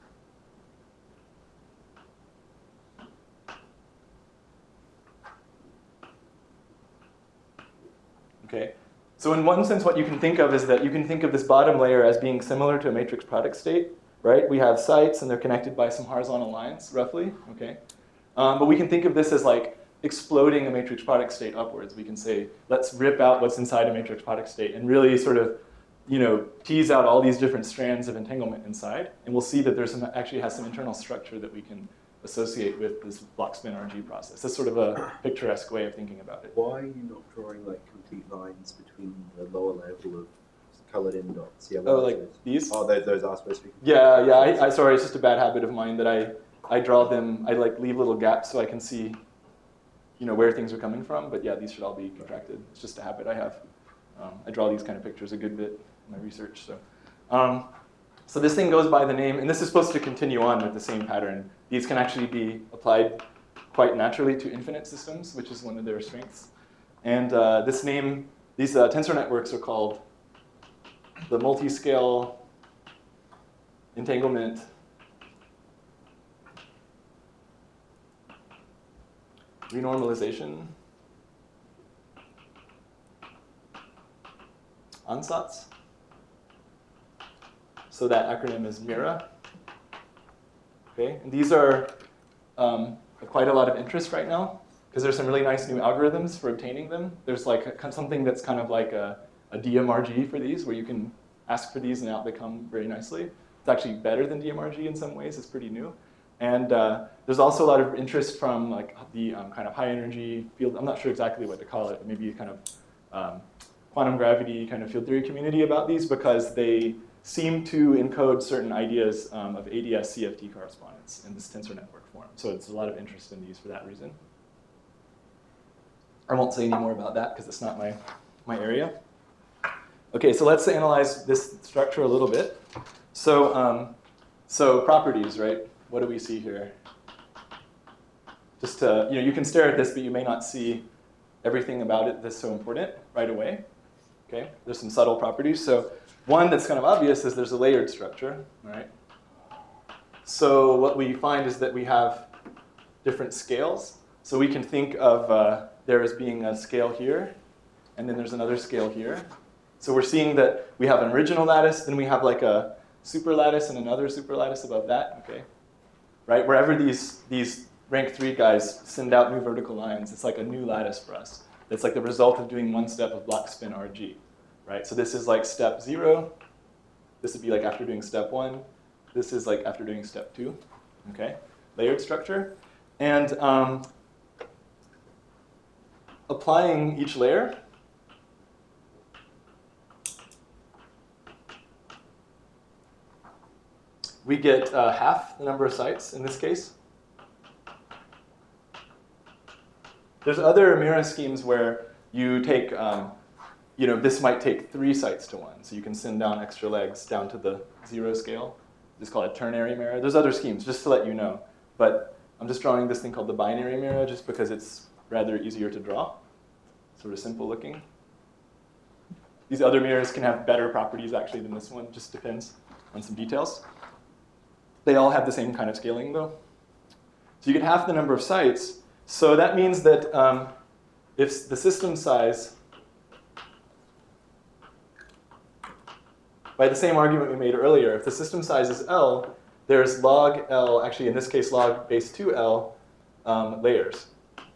Okay, so in one sense, what you can think of is that you can think of this bottom layer as being similar to a matrix product state. Right? We have sites, and they're connected by some horizontal lines, roughly. Okay, but we can think of this as like exploding a matrix product state upwards. We can say, let's rip out what's inside a matrix product state and really sort of, tease out all these different strands of entanglement inside. And we'll see that there's actually has some internal structure that we can associate with this block spin RG process. That's sort of a picturesque way of thinking about it. Why are you not drawing like complete lines between the lower level of colored in dots? Yeah, oh, like these? Oh, those are supposed to be. Yeah. Sorry, it's just a bad habit of mine that I draw them. I like leave little gaps so I can see, where things are coming from. But yeah, these should all be contracted. It's just a habit I have. I draw these kind of pictures a good bit in my research. So this thing goes by the name, and this is supposed to continue on with the same pattern. These can actually be applied quite naturally to infinite systems, which is one of their strengths. And these tensor networks are called the multi-scale entanglement renormalization ansatz. So that acronym is MIRA. Okay, and these are quite a lot of interest right now because there's some really nice new algorithms for obtaining them. There's like something that's kind of like a DMRG for these, where you can ask for these and out they come very nicely. It's actually better than DMRG in some ways. It's pretty new. And there's also a lot of interest from like the kind of high energy field. I'm not sure exactly what to call it, maybe kind of quantum gravity kind of field theory community about these because they seem to encode certain ideas of ADS-CFT correspondence in this tensor network form. So it's a lot of interest in these for that reason. I won't say any more about that because it's not my area. Okay, so let's analyze this structure a little bit. So properties, right? What do we see here? Just to, you can stare at this, but you may not see everything about it that's so important right away. Okay, there's some subtle properties. So one that's kind of obvious is there's a layered structure, right? So what we find is that we have different scales. So we can think of there as being a scale here, and then there's another scale here. So we're seeing that we have an original lattice, then we have like a superlattice and another superlattice above that, okay? Right, wherever these rank 3 guys send out new vertical lines, it's like a new lattice for us. It's like the result of doing one step of block spin RG, right? So this is like step 0. This would be like after doing step 1. This is like after doing step 2, okay? Layered structure. And applying each layer, we get half the number of sites in this case. There's other Mira schemes where you take, this might take 3 sites to 1. So you can send down extra legs down to the 0 scale. It's called a ternary Mira. There's other schemes, just to let you know. But I'm just drawing this thing called the binary Mira just because it's rather easier to draw. Sort of simple looking. These other mirrors can have better properties actually than this one. Just depends on some details. They all have the same kind of scaling though. So you get half the number of sites. So that means that if the system size, by the same argument we made earlier, if the system size is L, there's log L, actually in this case log base 2L layers.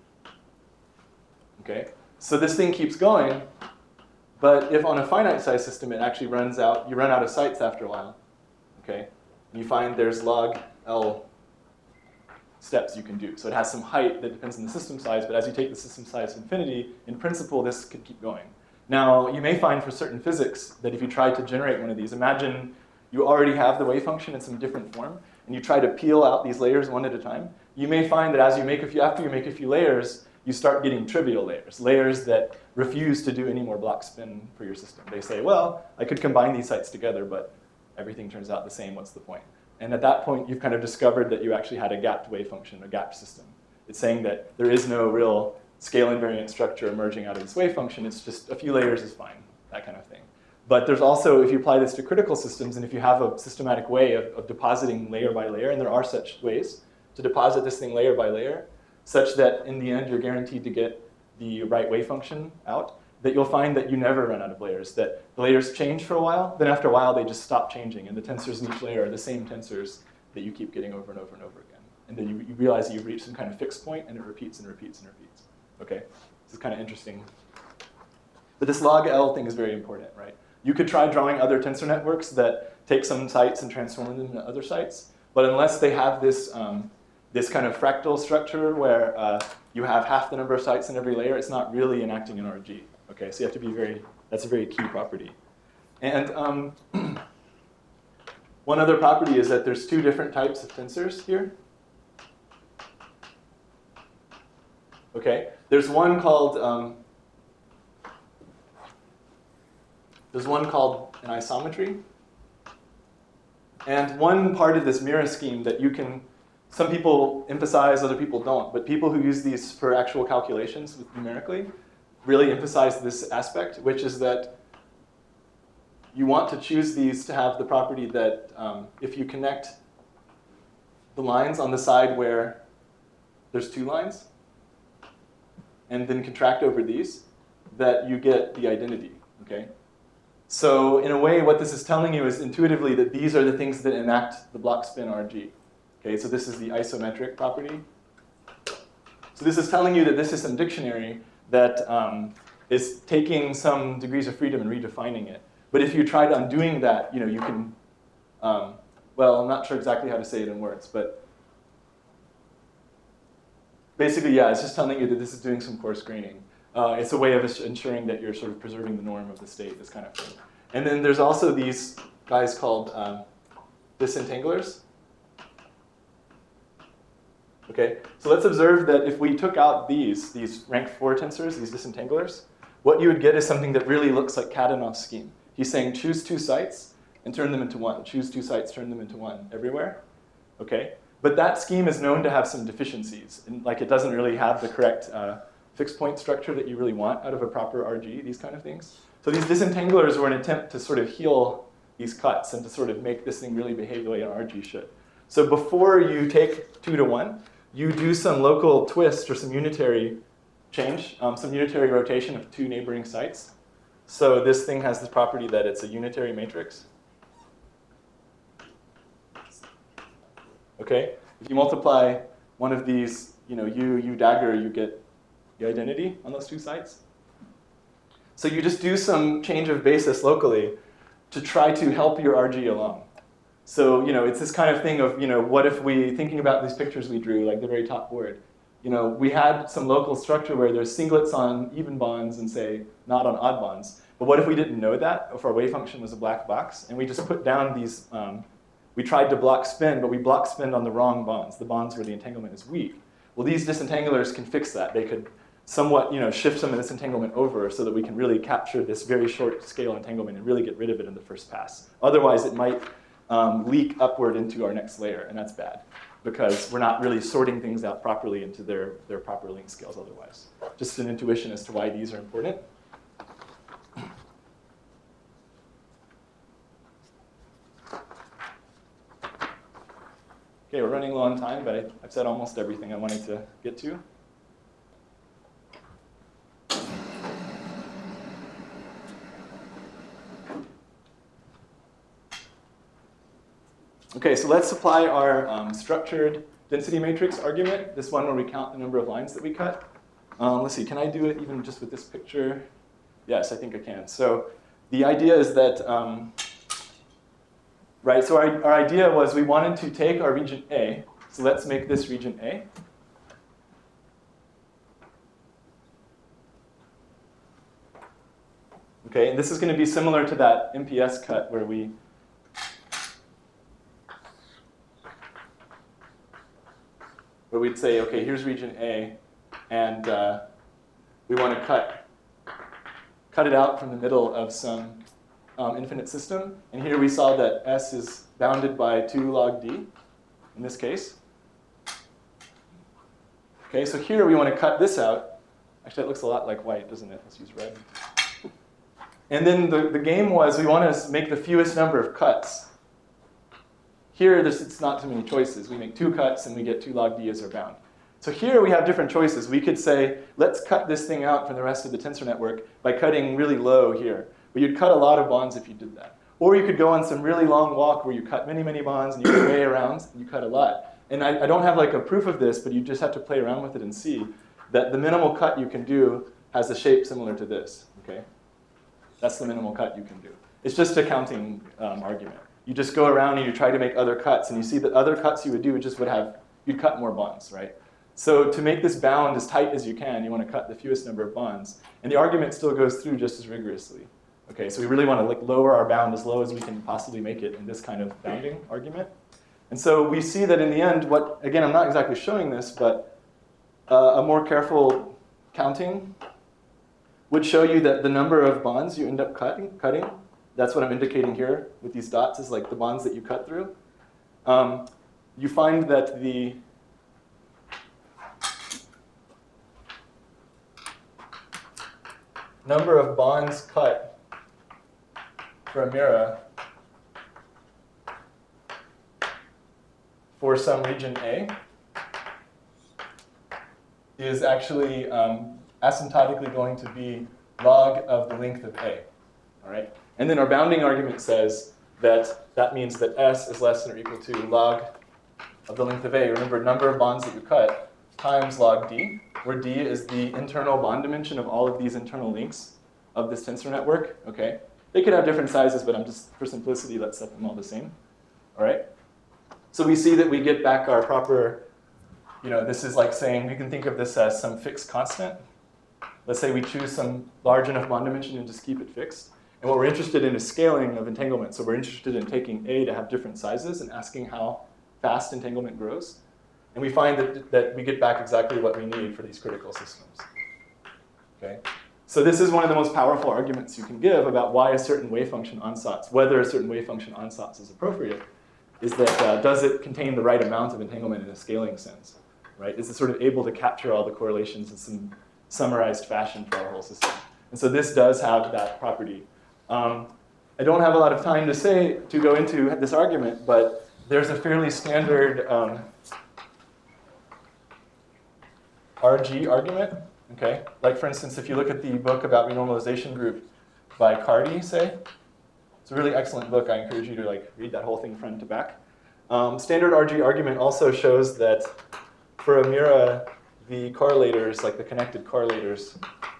Okay, so this thing keeps going, but if on a finite size system it actually runs out, you run out of sites after a while. Okay, and you find there's log L steps you can do. So it has some height that depends on the system size, but as you take the system size to infinity, in principle, this could keep going. Now, you may find for certain physics that if you try to generate one of these, imagine you already have the wave function in some different form, and you try to peel out these layers one at a time, you may find that as you make after you make a few layers, you start getting trivial layers, layers that refuse to do any more block spin for your system. They say, well, I could combine these sites together, but everything turns out the same, what's the point? And at that point, you've kind of discovered that you actually had a gapped wave function, a gapped system. It's saying that there is no real scale invariant structure emerging out of this wave function. It's just a few layers is fine, that kind of thing. But there's also, if you apply this to critical systems, and if you have a systematic way of depositing layer by layer, and there are such ways to deposit this thing layer by layer, such that in the end you're guaranteed to get the right wave function out, that you'll find that you never run out of layers, that the layers change for a while, then after a while they just stop changing, and the tensors in each layer are the same tensors that you keep getting over and over and over again. And then you realize that you've reached some kind of fixed point, and it repeats and repeats and repeats. Okay, this is kind of interesting. But this log L thing is very important, right? You could try drawing other tensor networks that take some sites and transform them into other sites, but unless they have this, this kind of fractal structure where you have half the number of sites in every layer, it's not really enacting an RG. Okay, so you have to be that's a very key property. And one other property is that there's 2 different types of tensors here. Okay, there's one called an isometry. And one part of this Mira scheme that you can, some people emphasize, other people don't, but people who use these for actual calculations numerically really emphasize this aspect, which is that you want to choose these to have the property that if you connect the lines on the side where there's 2 lines, and then contract over these, that you get the identity, okay? So in a way, what this is telling you is intuitively that these are the things that enact the block spin RG. Okay, so this is the isometric property. So this is telling you that this is some dictionary that is taking some degrees of freedom and redefining it. But if you tried undoing that, you can, well, I'm not sure exactly how to say it in words, but basically, yeah, it's just telling you that this is doing some coarse graining. It's a way of ensuring that you're sort of preserving the norm of the state, this kind of thing. And then there's also these guys called disentanglers. Okay, so let's observe that if we took out these rank 4 tensors, these disentanglers, what you would get is something that really looks like Kadanov's scheme. He's saying choose 2 sites and turn them into 1. Choose 2 sites, turn them into 1 everywhere. Okay, But that scheme is known to have some deficiencies. And like it doesn't really have the correct fixed point structure that you really want out of a proper RG, these kind of things. So these disentanglers were an attempt to sort of heal these cuts and to sort of make this thing really behave the way an RG should. So before you take 2 to 1, you do some local twist or some unitary change, some unitary rotation of 2 neighboring sites. So this thing has this property that it's a unitary matrix. Okay? If you multiply one of these, U dagger, you get the identity on those 2 sites. So you just do some change of basis locally to try to help your RG along. So, it's this kind of thing of, what if we, thinking about these pictures we drew, like the very top board, we had some local structure where there's singlets on even bonds and say not on odd bonds. But what if we didn't know that, if our wave function was a black box, and we just put down these, we tried to block spin, but we block spin on the wrong bonds, the bonds where the entanglement is weak. Well, these disentanglers can fix that. They could somewhat, shift some of this entanglement over so that we can really capture this very short scale entanglement and really get rid of it in the first pass. Otherwise, it might leak upward into our next layer, and that's bad because we're not really sorting things out properly into their proper length scales otherwise. Just an intuition as to why these are important. Okay, we're running low on time, but I've said almost everything I wanted to get to. Okay, so let's apply our structured density matrix argument, this one where we count the number of lines that we cut. Let's see, can I do it even just with this picture? Yes, I think I can. So the idea is that, right, so our idea was we wanted to take our region A, so let's make this region A. Okay, and this is going to be similar to that MPS cut where we'd say, okay, here's region A, and we want to cut it out from the middle of some infinite system. And here we saw that S is bounded by 2 log D, in this case. Okay, so here we want to cut this out. Actually, it looks a lot like white, doesn't it? Let's use red. And then the game was we want to make the fewest number of cuts. Here, it's not too many choices. We make 2 cuts, and we get 2 log D as our bound. So here we have different choices. We could say, let's cut this thing out from the rest of the tensor network by cutting really low here. But you'd cut a lot of bonds if you did that. Or you could go on some really long walk where you cut many, many bonds, and you go way around, and you cut a lot. And I don't have like a proof of this, but you just have to play around with it and see that the minimal cut you can do has a shape similar to this. Okay, that's the minimal cut you can do. It's just a counting argument. You just go around and you try to make other cuts, and you see that other cuts you would do you'd cut more bonds, right? So to make this bound as tight as you can, you want to cut the fewest number of bonds. And the argument still goes through just as rigorously. Okay, so we really want to lower our bound as low as we can possibly make it in this kind of bounding argument. And so we see that in the end, again, I'm not exactly showing this, but a more careful counting would show you that the number of bonds you end up cutting, that's what I'm indicating here with these dots, is like the bonds that you cut through. You find that the number of bonds cut for a mirror for some region A is actually asymptotically going to be log of the length of A. All right? And then our bounding argument says that that means that S is less than or equal to log of the length of A. Remember, number of bonds that you cut times log D, where D is the internal bond dimension of all of these internal links of this tensor network. Okay? They could have different sizes, but I'm just, for simplicity, let's set them all the same. All right? So we see that we get back our proper, this is like saying, we can think of this as some fixed constant. Let's say we choose some large enough bond dimension and just keep it fixed. And what we're interested in is scaling of entanglement. So we're interested in taking A to have different sizes and asking how fast entanglement grows. And we find that we get back exactly what we need for these critical systems. Okay? So this is one of the most powerful arguments you can give about why a certain wave function ansatz, whether a certain wave function ansatz is appropriate. is that does it contain the right amount of entanglement in a scaling sense, right? Is it sort of able to capture all the correlations in some summarized fashion for our whole system? And so this does have that property. I don't have a lot of time to go into this argument, but there's a fairly standard RG argument, okay? Like for instance, if you look at the book about renormalization group by Cardy, say, it's a really excellent book. I encourage you to like read that whole thing front to back. Standard RG argument also shows that for Amira, the correlators, like the connected correlators,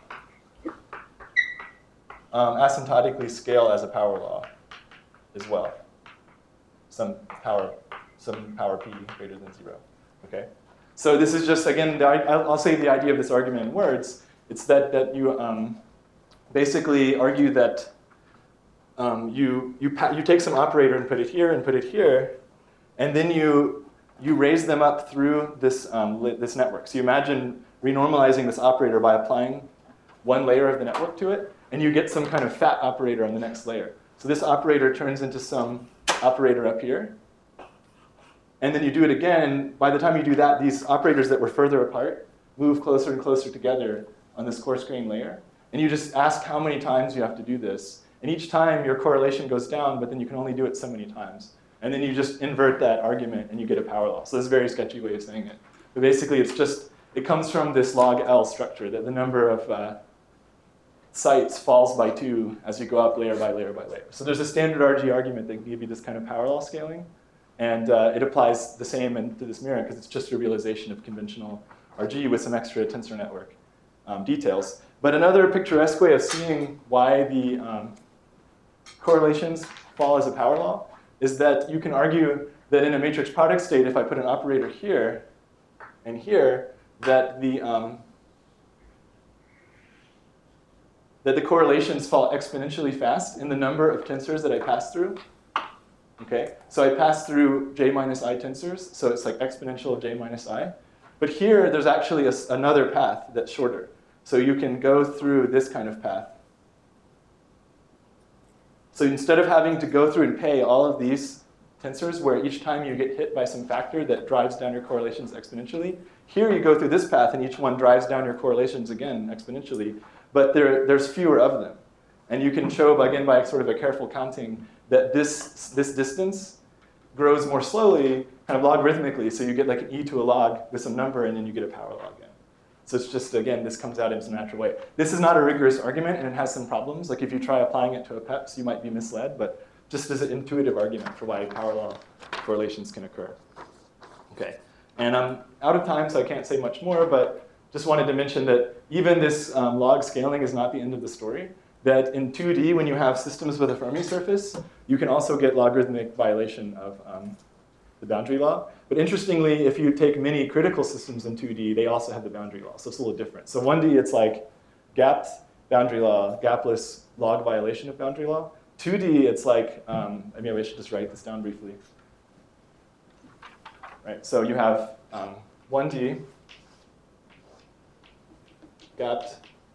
asymptotically scale as a power law as well. Some power p greater than 0. Okay. So this is just again, I'll say the idea of this argument in words. It's that you basically argue that you take some operator and put it here, and then you raise them up through this this network. So you imagine renormalizing this operator by applying one layer of the network to it, and you get some kind of fat operator on the next layer. So this operator turns into some operator up here. And then you do it again. By the time you do that, these operators that were further apart move closer and closer together on this coarse-grained layer. And you just ask how many times you have to do this. And each time your correlation goes down, but then you can only do it so many times. And then you just invert that argument and you get a power law. So this is a very sketchy way of saying it. But basically, it comes from this log L structure, that the number of sites falls by 2 as you go up layer by layer by layer. So there's a standard RG argument that can give you this kind of power law scaling. And it applies the same to this mirror because it's just a realization of conventional RG with some extra tensor network details. But another picturesque way of seeing why the correlations fall as a power law is that you can argue that in a matrix product state, if I put an operator here and here, that the correlations fall exponentially fast in the number of tensors that I pass through. Okay, so I pass through j minus I tensors, so it's like exponential of j minus I. But here, there's actually another path that's shorter. So you can go through this kind of path. So instead of having to go through and pay all of these tensors, where each time you get hit by some factor that drives down your correlations exponentially, here you go through this path, and each one drives down your correlations again exponentially. But there's fewer of them. And you can show, again, by sort of a careful counting, that this distance grows more slowly, kind of logarithmically. So you get like an e to a log with some number, and then you get a power law again. So it's just, again, this comes out in some natural way. This is not a rigorous argument, and it has some problems. Like if you try applying it to a PEPS, you might be misled. But just as an intuitive argument for why power law correlations can occur. Okay, and I'm out of time, so I can't say much more. But just wanted to mention that even this log scaling is not the end of the story. That in 2D, when you have systems with a Fermi surface, you can also get logarithmic violation of the boundary law. But interestingly, if you take many critical systems in 2D, they also have the boundary law. So it's a little different. So 1D, it's like gapped boundary law, gapless log violation of boundary law. 2D, it's like, maybe I should just write this down briefly. Right, so you have 1D, gapped,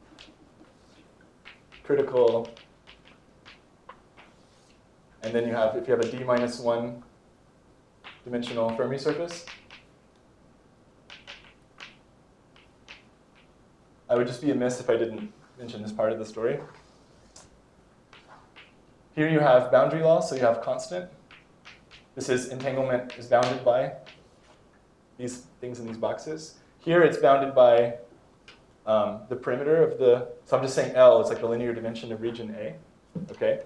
critical, and then you have, if you have a d-1 dimensional Fermi surface, I would just be amiss if I didn't mention this part of the story. Here you have boundary law, so you have constant. This is entanglement is bounded by these things in these boxes. Here it's bounded by the perimeter of the, so I'm just saying L, it's like the linear dimension of region A, okay?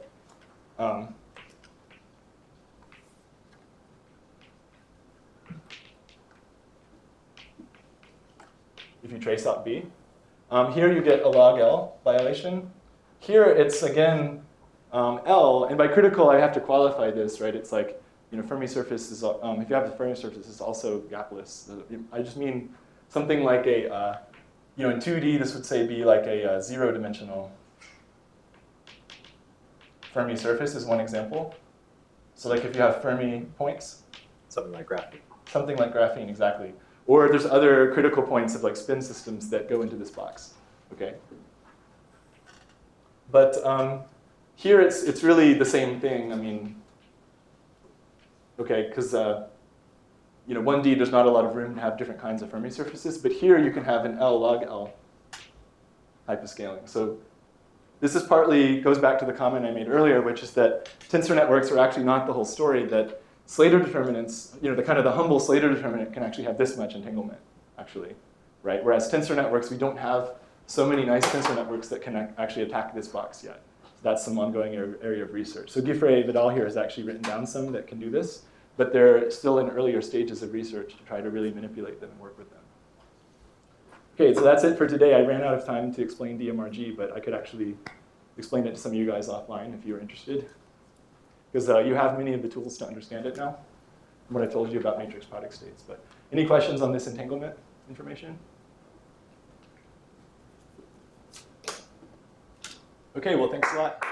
If you trace out B. Here you get a log L violation. Here it's, again, L, and by critical I have to qualify this, right? It's like, Fermi surface is, if you have the Fermi surface, it's also gapless. I just mean something like a, in 2D, this would say be like a zero-dimensional Fermi surface is one example. So like if you have Fermi points. Something like graphene. Something like graphene, exactly. Or there's other critical points of like spin systems that go into this box, okay? But here it's really the same thing. I mean, okay, because 1D, there's not a lot of room to have different kinds of Fermi surfaces, but here you can have an L log L type of scaling. So this is partly goes back to the comment I made earlier, which is that tensor networks are actually not the whole story, that Slater determinants, the humble Slater determinant can actually have this much entanglement, actually, right? Whereas tensor networks, we don't have so many nice tensor networks that can actually attack this box yet. So that's some ongoing area of research. So Giuffre Vidal here has actually written down some that can do this, but they're still in earlier stages of research to try to really manipulate them and work with them. Okay, so that's it for today. I ran out of time to explain DMRG, but I could actually explain it to some of you guys offline if you're interested. Because you have many of the tools to understand it now, what I told you about matrix product states. But any questions on this entanglement information? Okay, well, thanks a lot.